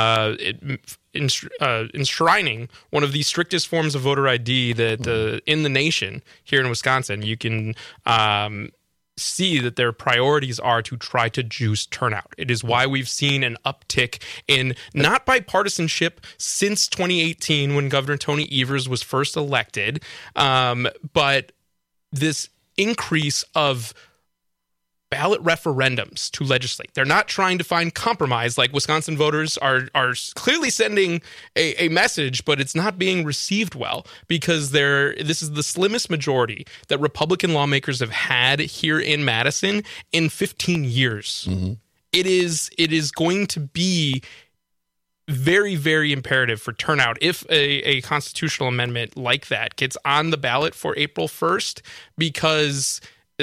enshrining one of the strictest forms of voter ID that in the nation here in Wisconsin. You can see that their priorities are to try to juice turnout. It is why we've seen an uptick in not bipartisanship since 2018 when Governor Tony Evers was first elected, but this increase of ballot referendums to legislate. They're not trying to find compromise. Like Wisconsin voters are clearly sending a message, but it's not being received well because this is the slimmest majority that Republican lawmakers have had here in Madison in 15 years. Mm-hmm. It is going to be very, very imperative for turnout if a constitutional amendment like that gets on the ballot for April 1st, because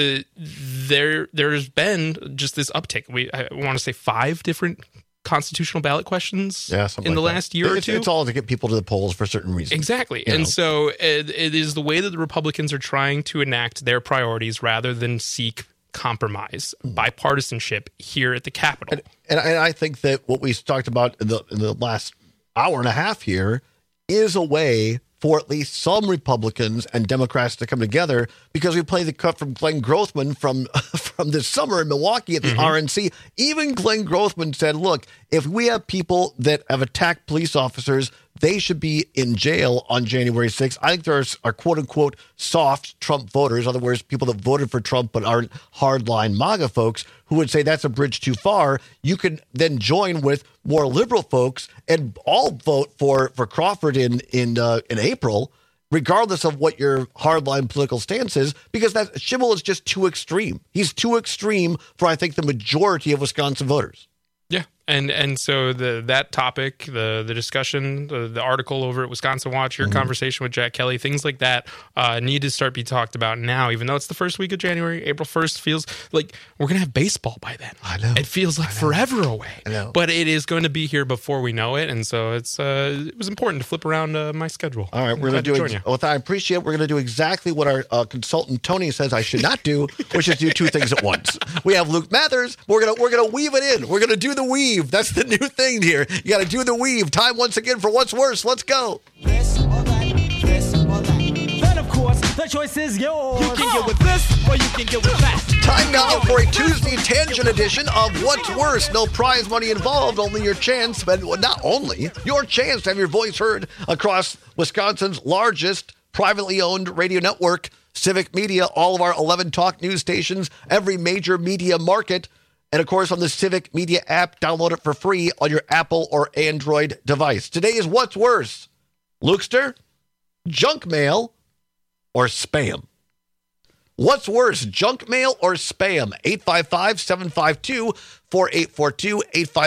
there's been just this uptick. I want to say 5 different constitutional ballot questions in the last year or two. It's all to get people to the polls for certain reasons. Exactly. And so it is the way that the Republicans are trying to enact their priorities rather than seek compromise, bipartisanship here at the Capitol. And I think that what we talked about in the last hour and a half here is a way for at least some Republicans and Democrats to come together, because we played the cut from Glenn Grothman from this summer in Milwaukee at the RNC. Even Glenn Grothman said, look, if we have people that have attacked police officers, they should be in jail on January 6th. I think there are quote-unquote soft Trump voters, in other words, people that voted for Trump but aren't hardline MAGA folks, who would say that's a bridge too far. You can then join with more liberal folks and all vote for Crawford in April, regardless of what your hardline political stance is, because that Schimmel is just too extreme. He's too extreme for, I think, the majority of Wisconsin voters. Yeah. And so that topic, the discussion, the article over at Wisconsin Watch, your conversation with Jack Kelly, things like that need to start being talked about now, even though it's the first week of January. April 1st feels like we're going to have baseball by then. I know. It feels like forever away. I know. But it is going to be here before we know it. And so it was important to flip around my schedule. All right. We're going to do it. I appreciate it. We're going to do exactly what our consultant Tony says I should not do, which is do 2 things at once. We have Luke Mathers. We're going to weave it in. We're going to do the weave. That's the new thing here. You got to do the weave. Time once again for What's Worse. Let's go. This or that, this or that. Then, of course, the choice is yours. You can get with this or you can get with that. Time now for a Tuesday tangent edition of What's Worse. No prize money involved, only your chance, but not only, your chance to have your voice heard across Wisconsin's largest privately owned radio network, Civic Media, all of our 11 talk news stations, every major media market. And, of course, on the Civic Media app, download it for free on your Apple or Android device. Today is What's Worse? Lukester, junk mail, or spam? What's worse, junk mail or spam? 855-752-4842,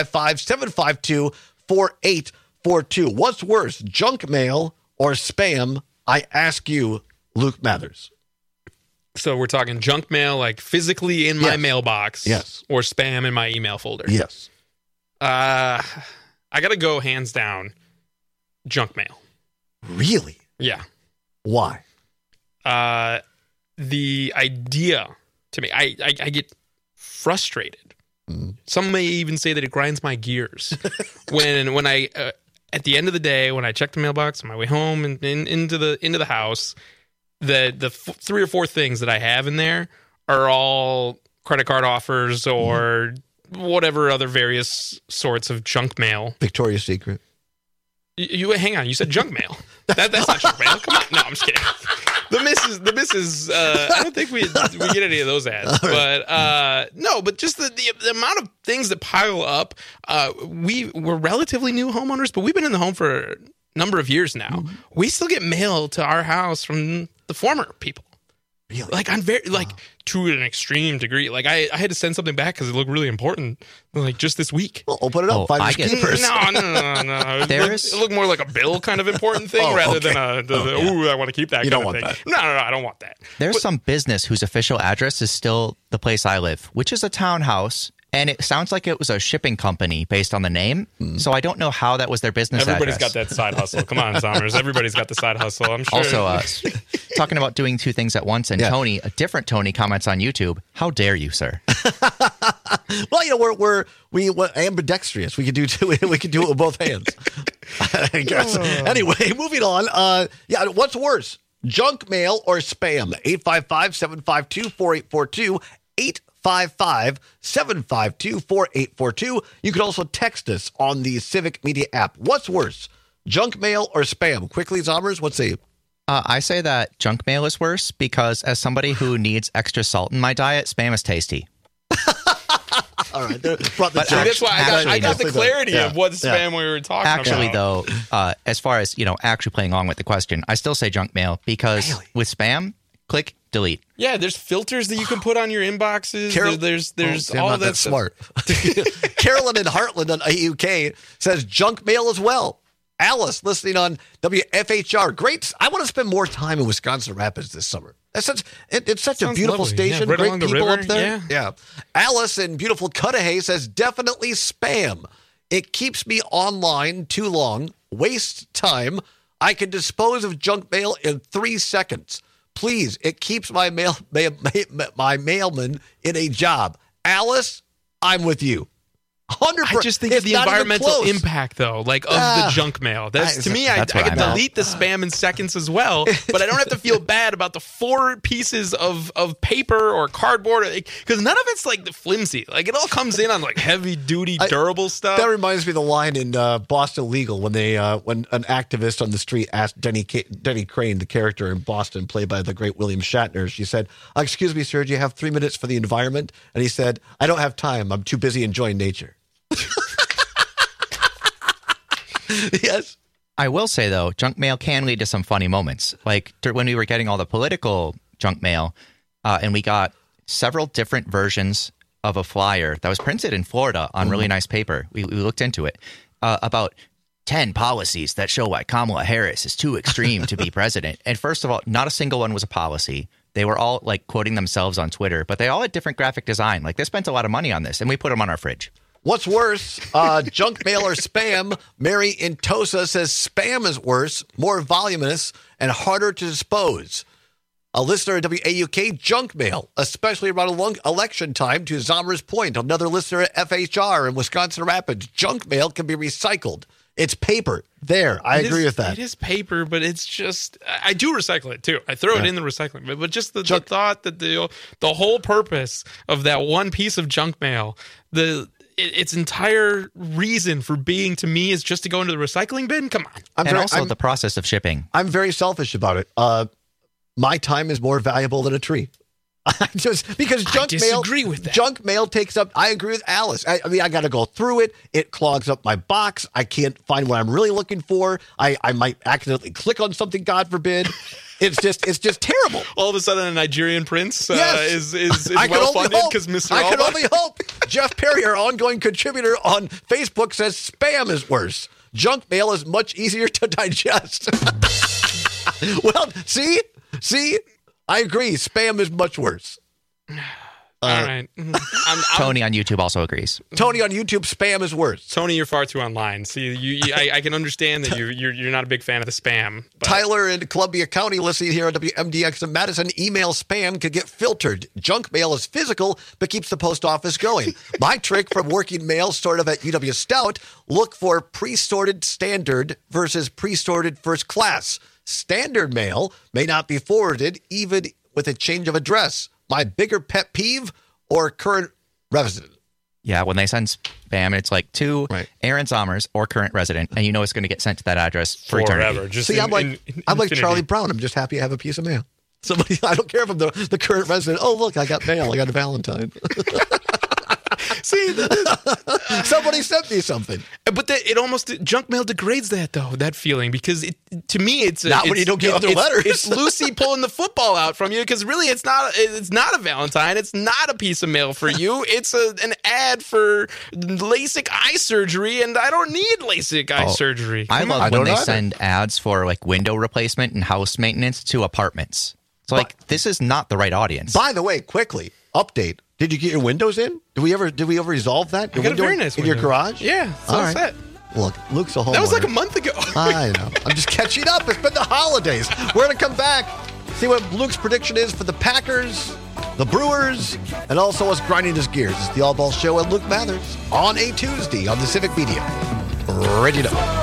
855-752-4842. What's worse, junk mail or spam? I ask you, Luke Mathers. So we're talking junk mail, like physically in my mailbox, or spam in my email folder. Yes. I got to go hands down junk mail. Really? Yeah. Why? The idea to me, I get frustrated. Some may even say that it grinds my gears when I at the end of the day, when I check the mailbox on my way home and into the house, the 3 or 4 things that I have in there are all credit card offers or whatever other various sorts of junk mail. Victoria's Secret. You hang on. You said junk mail. That's not junk mail. Come on. No, I'm just kidding. The missus. I don't think we get any of those ads. But no. But just the amount of things that pile up. We're relatively new homeowners, but we've been in the home for a number of years now. We still get mail to our house from the former people. Really? Like I'm very to an extreme degree. Like I had to send something back because it looked really important. Like just this week. Well, open it up. Find your keepers. No. It looked more like a bill kind of important thing rather than I want to keep that. You kind don't of want thing. that. No, I don't want that. There's some business whose official address is still the place I live, which is a townhouse. And it sounds like it was a shipping company based on the name. So I don't know how that was their business Everybody's address. got that side hustle. Come on, Somers. Everybody's got the side hustle. I'm sure. Also, talking about doing 2 things at once, and Tony, a different Tony, comments on YouTube. How dare you, sir? Well, we're ambidextrous. We can do 2. We can do it with both hands. I guess. Anyway, moving on. What's worse, junk mail or spam? 855-752-4842. 855-752-4842. You can also text us on the Civic Media app. What's worse, junk mail or spam? Quickly, Zommers, what say you? I say that junk mail is worse because as somebody who needs extra salt in my diet, spam is tasty. All right. Brought the That's why I got the clarity Yeah. of what spam we were talking Actually, about. though, as far as, actually playing along with the question, I still say junk mail because with spam, click delete. Yeah, there's filters that you can put on your inboxes. There's I'm all not that smart. Carolyn in Heartland on AUK says junk mail as well. Alice listening on WFHR. Great. I want to spend more time in Wisconsin Rapids this summer. It's such a beautiful lovely. station. Yeah, right Great along the people river. up there. Yeah. Alice in beautiful Cudahy says definitely spam. It keeps me online too long. Waste time. I can dispose of junk mail in 3 seconds. Please, it keeps my mailman in a job. Alice, I'm with you. 100%. I just think of the environmental impact, though, of the junk mail. To me, I can delete the spam in seconds as well, but I don't have to feel bad about the 4 pieces of paper or cardboard, because none of it's the flimsy. It all comes in on heavy duty, durable stuff. That reminds me of the line in Boston Legal when when an activist on the street asked Denny Crane, the character in Boston, played by the great William Shatner. She said, "Excuse me, sir, do you have 3 minutes for the environment?" And he said, "I don't have time. I'm too busy enjoying nature." Yes. I will say, though, junk mail can lead to some funny moments. When we were getting all the political junk mail, and we got several different versions of a flyer that was printed in Florida on really nice paper. We looked into it about 10 policies that show why Kamala Harris is too extreme to be president. And first of all, not a single one was a policy. They were all quoting themselves on Twitter, but they all had different graphic design. They spent a lot of money on this, and we put them on our fridge. What's worse, junk mail or spam? Mary in Tosa says spam is worse, more voluminous, and harder to dispose. A listener at WAUK, junk mail, especially around election time, to Zomer's point. Another listener at FHR in Wisconsin Rapids, junk mail can be recycled. It's paper. There, I agree with that. It is paper, but it's just, I do recycle it too. I throw it in the recycling bin, but just the thought that the whole purpose of that one piece of junk mail, its entire reason for being to me is just to go into the recycling bin. Come on. The process of shipping. I'm very selfish about it. My time is more valuable than a tree. Because junk mail. Disagree with that. Junk mail takes up. I agree with Alice. I mean, I got to go through it. It clogs up my box. I can't find what I'm really looking for. I might accidentally click on something. God forbid. It's just terrible. All of a sudden, a Nigerian prince yes. is well funded because Mr. I can Alba. only hope. Jeff Perry, our ongoing contributor on Facebook, says spam is worse. Junk mail is much easier to digest. Well, see, I agree. Spam is much worse. All right. Tony on YouTube also agrees. Tony on YouTube, spam is worse. Tony, you're far too online. See, I can understand that you're not a big fan of the spam. But. Tyler in Columbia County, listening here on WMDX in Madison, email spam can get filtered. Junk mail is physical, but keeps the post office going. My trick from working mail sort of at UW Stout, look for pre-sorted standard versus pre-sorted first class. Standard mail may not be forwarded even with a change of address. My bigger pet peeve or current resident. Yeah, when they send spam, it's to Aaron Somers or current resident, and it's going to get sent to that address for eternity. See, I'm like Charlie Brown. I'm just happy I have a piece of mail. Somebody, I don't care if I'm the current resident. Oh, look, I got mail. I got a Valentine. See, somebody sent me something. But junk mail degrades that feeling, because to me it's when you don't get other letters. It's Lucy pulling the football out from you, because really it's not a Valentine. It's not a piece of mail for you. It's an ad for LASIK eye surgery, and I don't need LASIK eye surgery. I love when they send ads for window replacement and house maintenance to apartments. It's this is not the right audience. By the way, quickly update. Did you get your windows in? Did we ever resolve that? I got a very nice in window. your garage? Yeah, it's all set. Look, Luke's a homeowner. That was a month ago. I know. I'm just catching up. It's been the holidays. We're going to come back, see what Luke's prediction is for the Packers, the Brewers, and also us grinding his gears. It's the All Ball Show with Luke Mathers on a Tuesday on the Civic Media. Ready to go.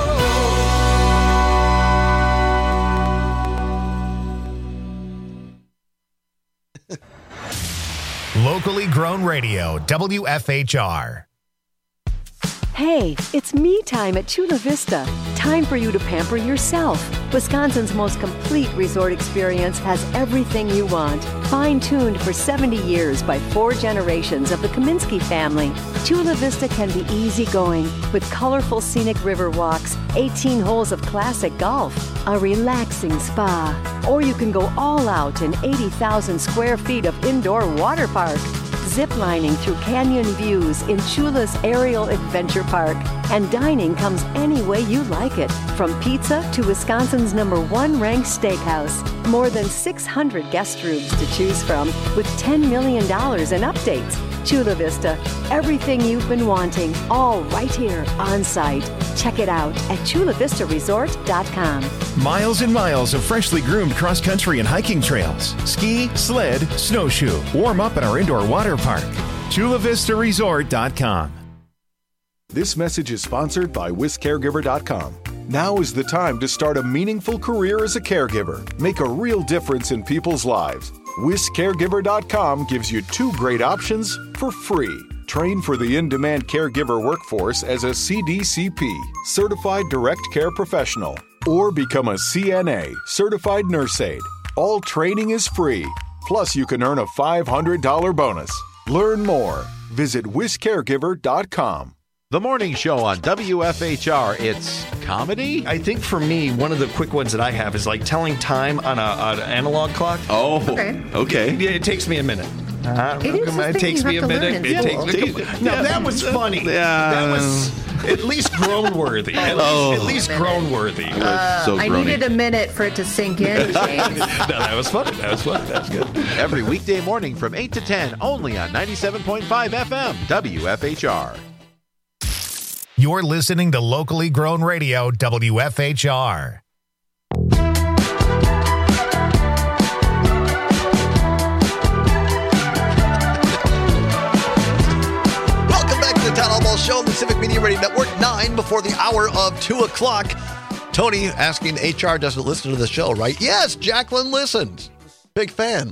Locally grown radio, WFHR. Hey, it's me time at Chula Vista. Time for you to pamper yourself. Wisconsin's most complete resort experience has everything you want. Fine-tuned for 70 years by 4 generations of the Kaminsky family, Chula Vista can be easygoing with colorful scenic river walks, 18 holes of classic golf, a relaxing spa, or you can go all out in 80,000 square feet of indoor water park. Ziplining through canyon views in Chula's Aerial Adventure Park. And dining comes any way you like it, from pizza to Wisconsin's #1 ranked steakhouse. More than 600 guest rooms to choose from with $10 million in updates. Chula Vista, everything you've been wanting, all right here on site. Check it out at chulavistaresort.com. Miles and miles of freshly groomed cross-country and hiking trails. Ski, sled, snowshoe. Warm up at our indoor water park. chulavistaresort.com. This message is sponsored by WisCaregiver.com. Now is the time to start a meaningful career as a caregiver. Make a real difference in people's lives. WisCaregiver.com gives you 2 great options for free. Train for the in-demand caregiver workforce as a CDCP, Certified Direct Care Professional, or become a CNA, Certified Nurse Aide. All training is free. Plus, you can earn a $500 bonus. Learn more. Visit WisCaregiver.com. The morning show on WFHR. It's comedy? I think for me, one of the quick ones that I have is like telling time on an analog clock. Oh, okay. It takes me a minute. It takes me a minute. Now, that was funny. That was at least groan-worthy. At least groan-worthy. I needed a minute for it to sink in, James. No, that was funny. That was good. Every weekday morning from 8 to 10, only on 97.5 FM, WFHR. You're listening to locally grown radio, WFHR. Welcome back to the Town Hall Ball Show on the Civic Media Radio Network, 9 before the hour of 2 o'clock. Tony asking HR doesn't listen to the show, right? Yes, Jacqueline listens. Big fan.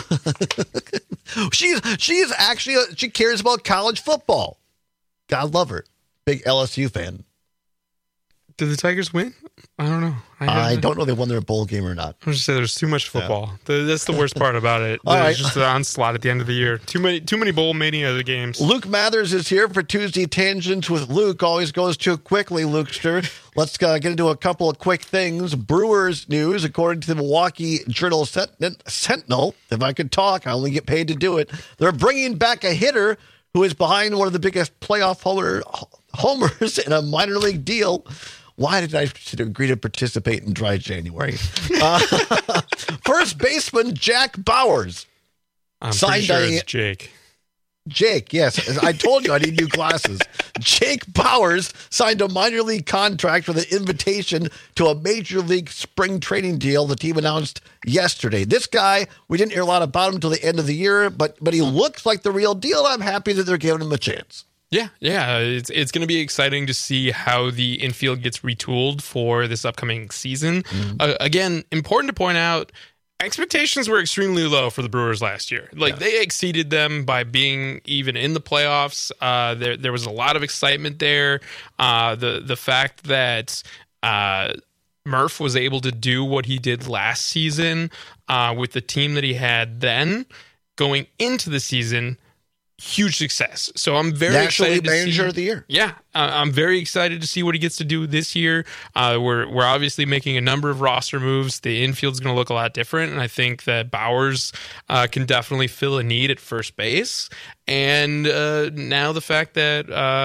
She's actually, she cares about college football. God love her. Big LSU fan. Did the Tigers win? I don't know. I don't know if they won their bowl game or not. I'm just saying there's too much football. Yeah. That's the worst part about it. There's just the onslaught at the end of the year. Too many bowl mania games. Luke Mathers is here for Tuesday Tangents with Luke. Always goes too quickly, Lukester. Let's get into a couple of quick things. Brewers news, according to the Milwaukee Journal Sentinel. If I could talk, I only get paid to do it. They're bringing back a hitter who is behind one of the biggest playoff homers in a minor league deal. Why did I agree to participate in Dry January? First baseman Jack Bowers. I'm pretty sure it's Jake. Jake, yes. I told you I need new glasses. Jake Bowers signed a minor league contract with an invitation to a major league spring training deal the team announced yesterday. This guy, we didn't hear a lot about him until the end of the year, but he looks like the real deal. I'm happy that they're giving him a chance. Yeah. It's going to be exciting to see how the infield gets retooled for this upcoming season. Mm-hmm. Again, important to point out, expectations were extremely low for the Brewers last year. They exceeded them by being even in the playoffs. There was a lot of excitement there. The fact that Murph was able to do what he did last season with the team that he had then going into the season, huge success. So I'm very excited to see Manager of the Year. Yeah, I'm very excited to see what he gets to do this year. We're obviously making a number of roster moves. The infield's going to look a lot different, and I think that Bowers can definitely fill a need at first base. And now the fact that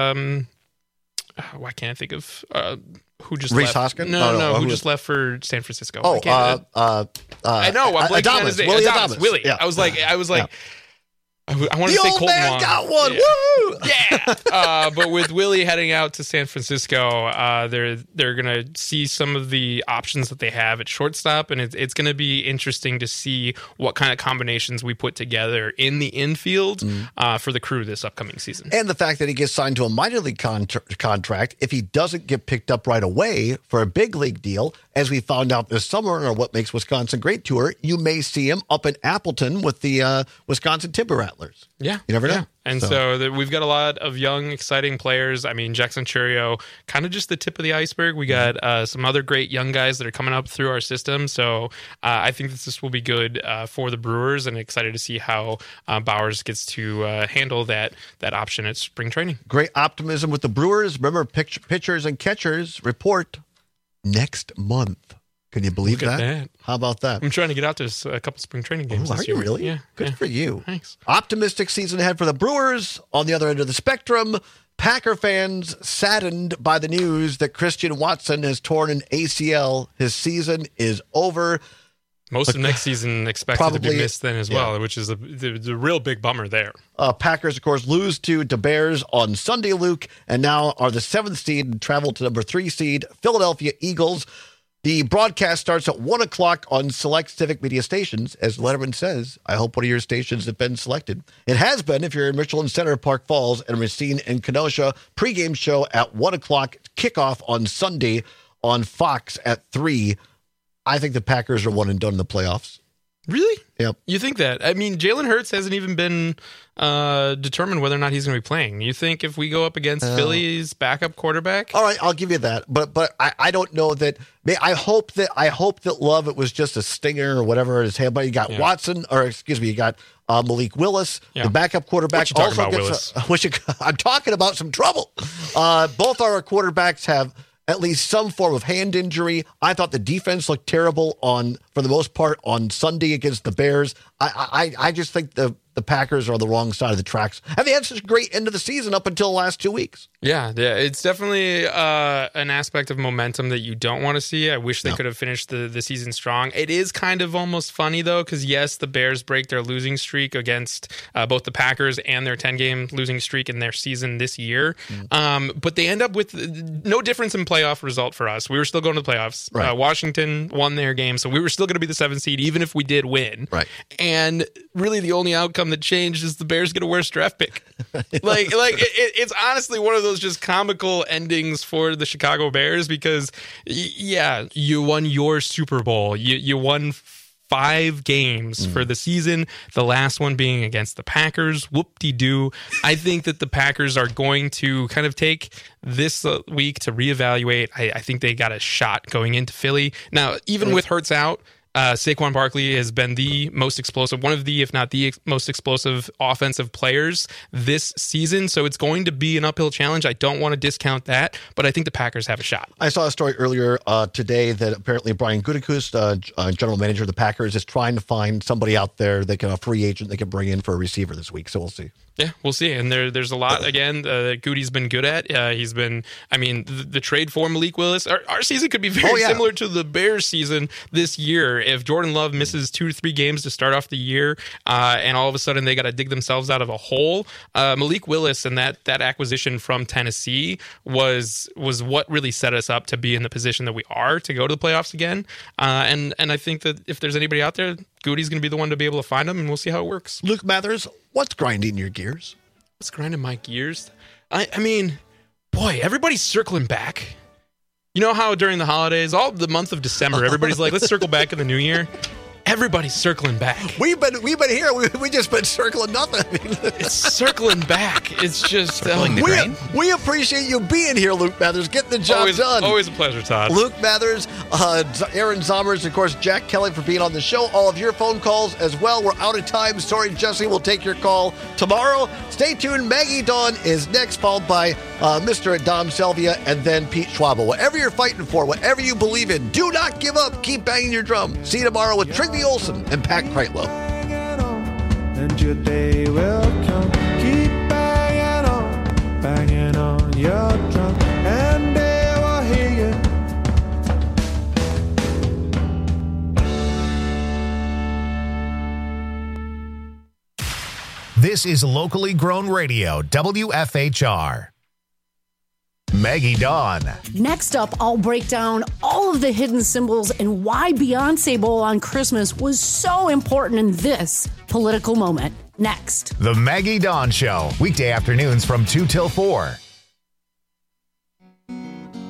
why can't I think of who just Rhys left? Hoskins? No, who just left for San Francisco? I know. I'm blanking on his name. Adames. Willie. Yeah. I was like. Yeah. I want to say Colton man Wong. got one. Yeah. Woo! Yeah. But with Willie heading out to San Francisco, they're going to see some of the options that they have at shortstop, and it's going to be interesting to see what kind of combinations we put together in the infield for the Crew this upcoming season. And the fact that he gets signed to a minor league contract, if he doesn't get picked up right away for a big league deal, as we found out this summer on our What Makes Wisconsin Great tour, you may see him up in Appleton with the Wisconsin Timber Rattlers. Antlers. Yeah. You never know. Yeah. And so we've got a lot of young, exciting players. I mean, Jackson Churio, kind of just the tip of the iceberg. We got some other great young guys that are coming up through our system. So I think this will be good for the Brewers, and excited to see how Bowers gets to handle that option at spring training. Great optimism with the Brewers. Remember, pitchers and catchers report next month. Can you believe that? How about that? I'm trying to get out to a couple spring training games this year. Are you really? Yeah. Good for you. Thanks. Optimistic season ahead for the Brewers. On the other end of the spectrum, Packer fans saddened by the news that Christian Watson has torn an ACL. His season is over. Most of next season expected to be missed then as well, which is the real big bummer there. Packers, of course, lose to the Bears on Sunday, Luke, and now are the 7th seed and travel to number 3 seed, Philadelphia Eagles. The broadcast starts at 1 o'clock on select Civic Media stations. As Letterman says, I hope one of your stations has been selected. It has been if you're in Richland Center, Park Falls, and Racine and Kenosha. Pre-game show at 1 o'clock, kickoff on Sunday on Fox at 3. I think the Packers are one and done in the playoffs. Really? Yep. You think that? I mean, Jalen Hurts hasn't even been determined whether or not he's going to be playing. You think if we go up against Philly's backup quarterback? All right, I'll give you that. But I don't know that. I hope that Love, it was just a stinger or whatever his hand. But you got Watson, or excuse me, you got Malik Willis, the backup quarterback. What you talking about, Willis? I'm talking about some trouble. Both our quarterbacks have at least some form of hand injury. I thought the defense looked terrible for the most part on Sunday against the Bears. I just think the Packers are on the wrong side of the tracks. And they had such a great end of the season up until the last 2 weeks. Yeah, it's definitely an aspect of momentum that you don't want to see. I wish they could have finished the season strong. It is kind of almost funny, though, because, yes, the Bears break their losing streak against both the Packers and their 10-game losing streak in their season this year. But they end up with no difference in playoff result for us. We were still going to the playoffs. Right. Washington won their game, so we were still going to be the 7th seed, even if we did win. Right. And really the only outcome that changed is the Bears get a worse draft pick. It's honestly one of those just comical endings for the Chicago Bears because, you won your Super Bowl. You won 5 games for the season, the last one being against the Packers. Whoop-de-doo. I think that the Packers are going to kind of take this week to reevaluate. I think they got a shot going into Philly. Now, even with Hurts out, Saquon Barkley has been the most explosive, one of the, if not the most explosive offensive players this season. So it's going to be an uphill challenge. I don't want to discount that, but I think the Packers have a shot. I saw a story earlier today that apparently Brian Gutekunst, general manager of the Packers, is trying to find somebody out there that can, a free agent they can bring in for a receiver this week. So we'll see. Yeah, we'll see. And there's a lot, again, that Goody's been good at. He's been, the trade for Malik Willis. Our season could be very similar to the Bears season this year. If Jordan Love misses 2 to 3 games to start off the year, and all of a sudden they got to dig themselves out of a hole, Malik Willis and that acquisition from Tennessee was what really set us up to be in the position that we are to go to the playoffs again. And I think that if there's anybody out there, Goody's going to be the one to be able to find them, and we'll see how it works. Luke Mathers, what's grinding your gears? What's grinding my gears? I mean, boy, everybody's circling back. You know how during the holidays, all the month of December, everybody's like, let's circle back in the new year. Everybody's circling back. We've been here. We just been circling nothing. It's circling back. It's just we appreciate you being here, Luke Mathers. Getting the job done. Always a pleasure, Todd. Luke Mathers, Aaron Zommers, of course, Jack Kelly for being on the show. All of your phone calls as well. We're out of time. Sorry, Jesse. We'll take your call tomorrow. Stay tuned. Maggie Dawn is next, followed by Mr. Dom Selvia and then Pete Schwabel. Whatever you're fighting for, whatever you believe in, do not give up. Keep banging your drum. See you tomorrow with Trigby Olson and Pat Kreitlow. And your day will come. Keep banging on your drum, and they will hear you. This is locally grown radio, WFHR. Maggie Dawn. Next up, I'll break down all of the hidden symbols and why Beyonce Bowl on Christmas was so important in this political moment. Next. The Maggie Dawn Show, weekday afternoons from 2 till 4.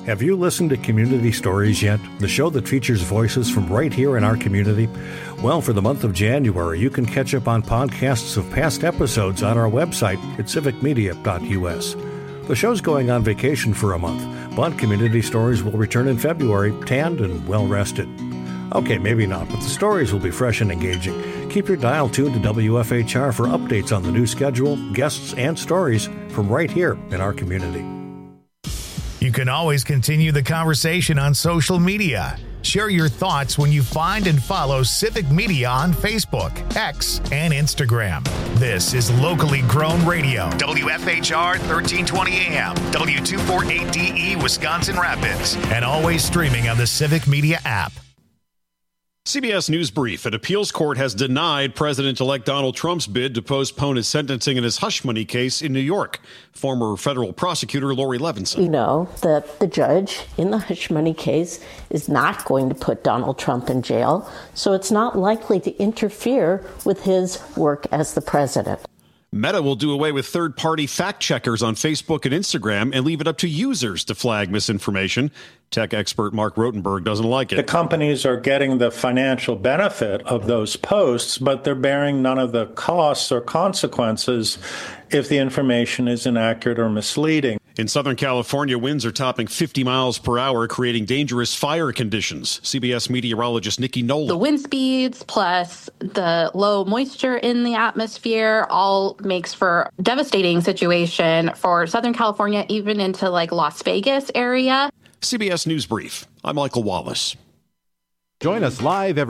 Have you listened to Community Stories yet? The show that features voices from right here in our community? Well, for the month of January, you can catch up on podcasts of past episodes on our website at civicmedia.us. The show's going on vacation for a month, but Community Stories will return in February, tanned and well-rested. Okay, maybe not, but the stories will be fresh and engaging. Keep your dial tuned to WFHR for updates on the new schedule, guests, and stories from right here in our community. You can always continue the conversation on social media. Share your thoughts when you find and follow Civic Media on Facebook, X, and Instagram. This is locally grown radio. WFHR 1320 AM, W248DE, Wisconsin Rapids, and always streaming on the Civic Media app. CBS News Brief. An appeals court has denied President-elect Donald Trump's bid to postpone his sentencing in his hush money case in New York. Former federal prosecutor Lori Levinson. We know that the judge in the hush money case is not going to put Donald Trump in jail, so it's not likely to interfere with his work as the president. Meta will do away with third-party fact-checkers on Facebook and Instagram and leave it up to users to flag misinformation. Tech expert Mark Rotenberg doesn't like it. The companies are getting the financial benefit of those posts, but they're bearing none of the costs or consequences if the information is inaccurate or misleading. In Southern California, winds are topping 50 miles per hour, creating dangerous fire conditions. CBS meteorologist Nikki Nolan. The wind speeds plus the low moisture in the atmosphere all makes for a devastating situation for Southern California, even into like Las Vegas area. CBS News Brief. I'm Michael Wallace. Join us live every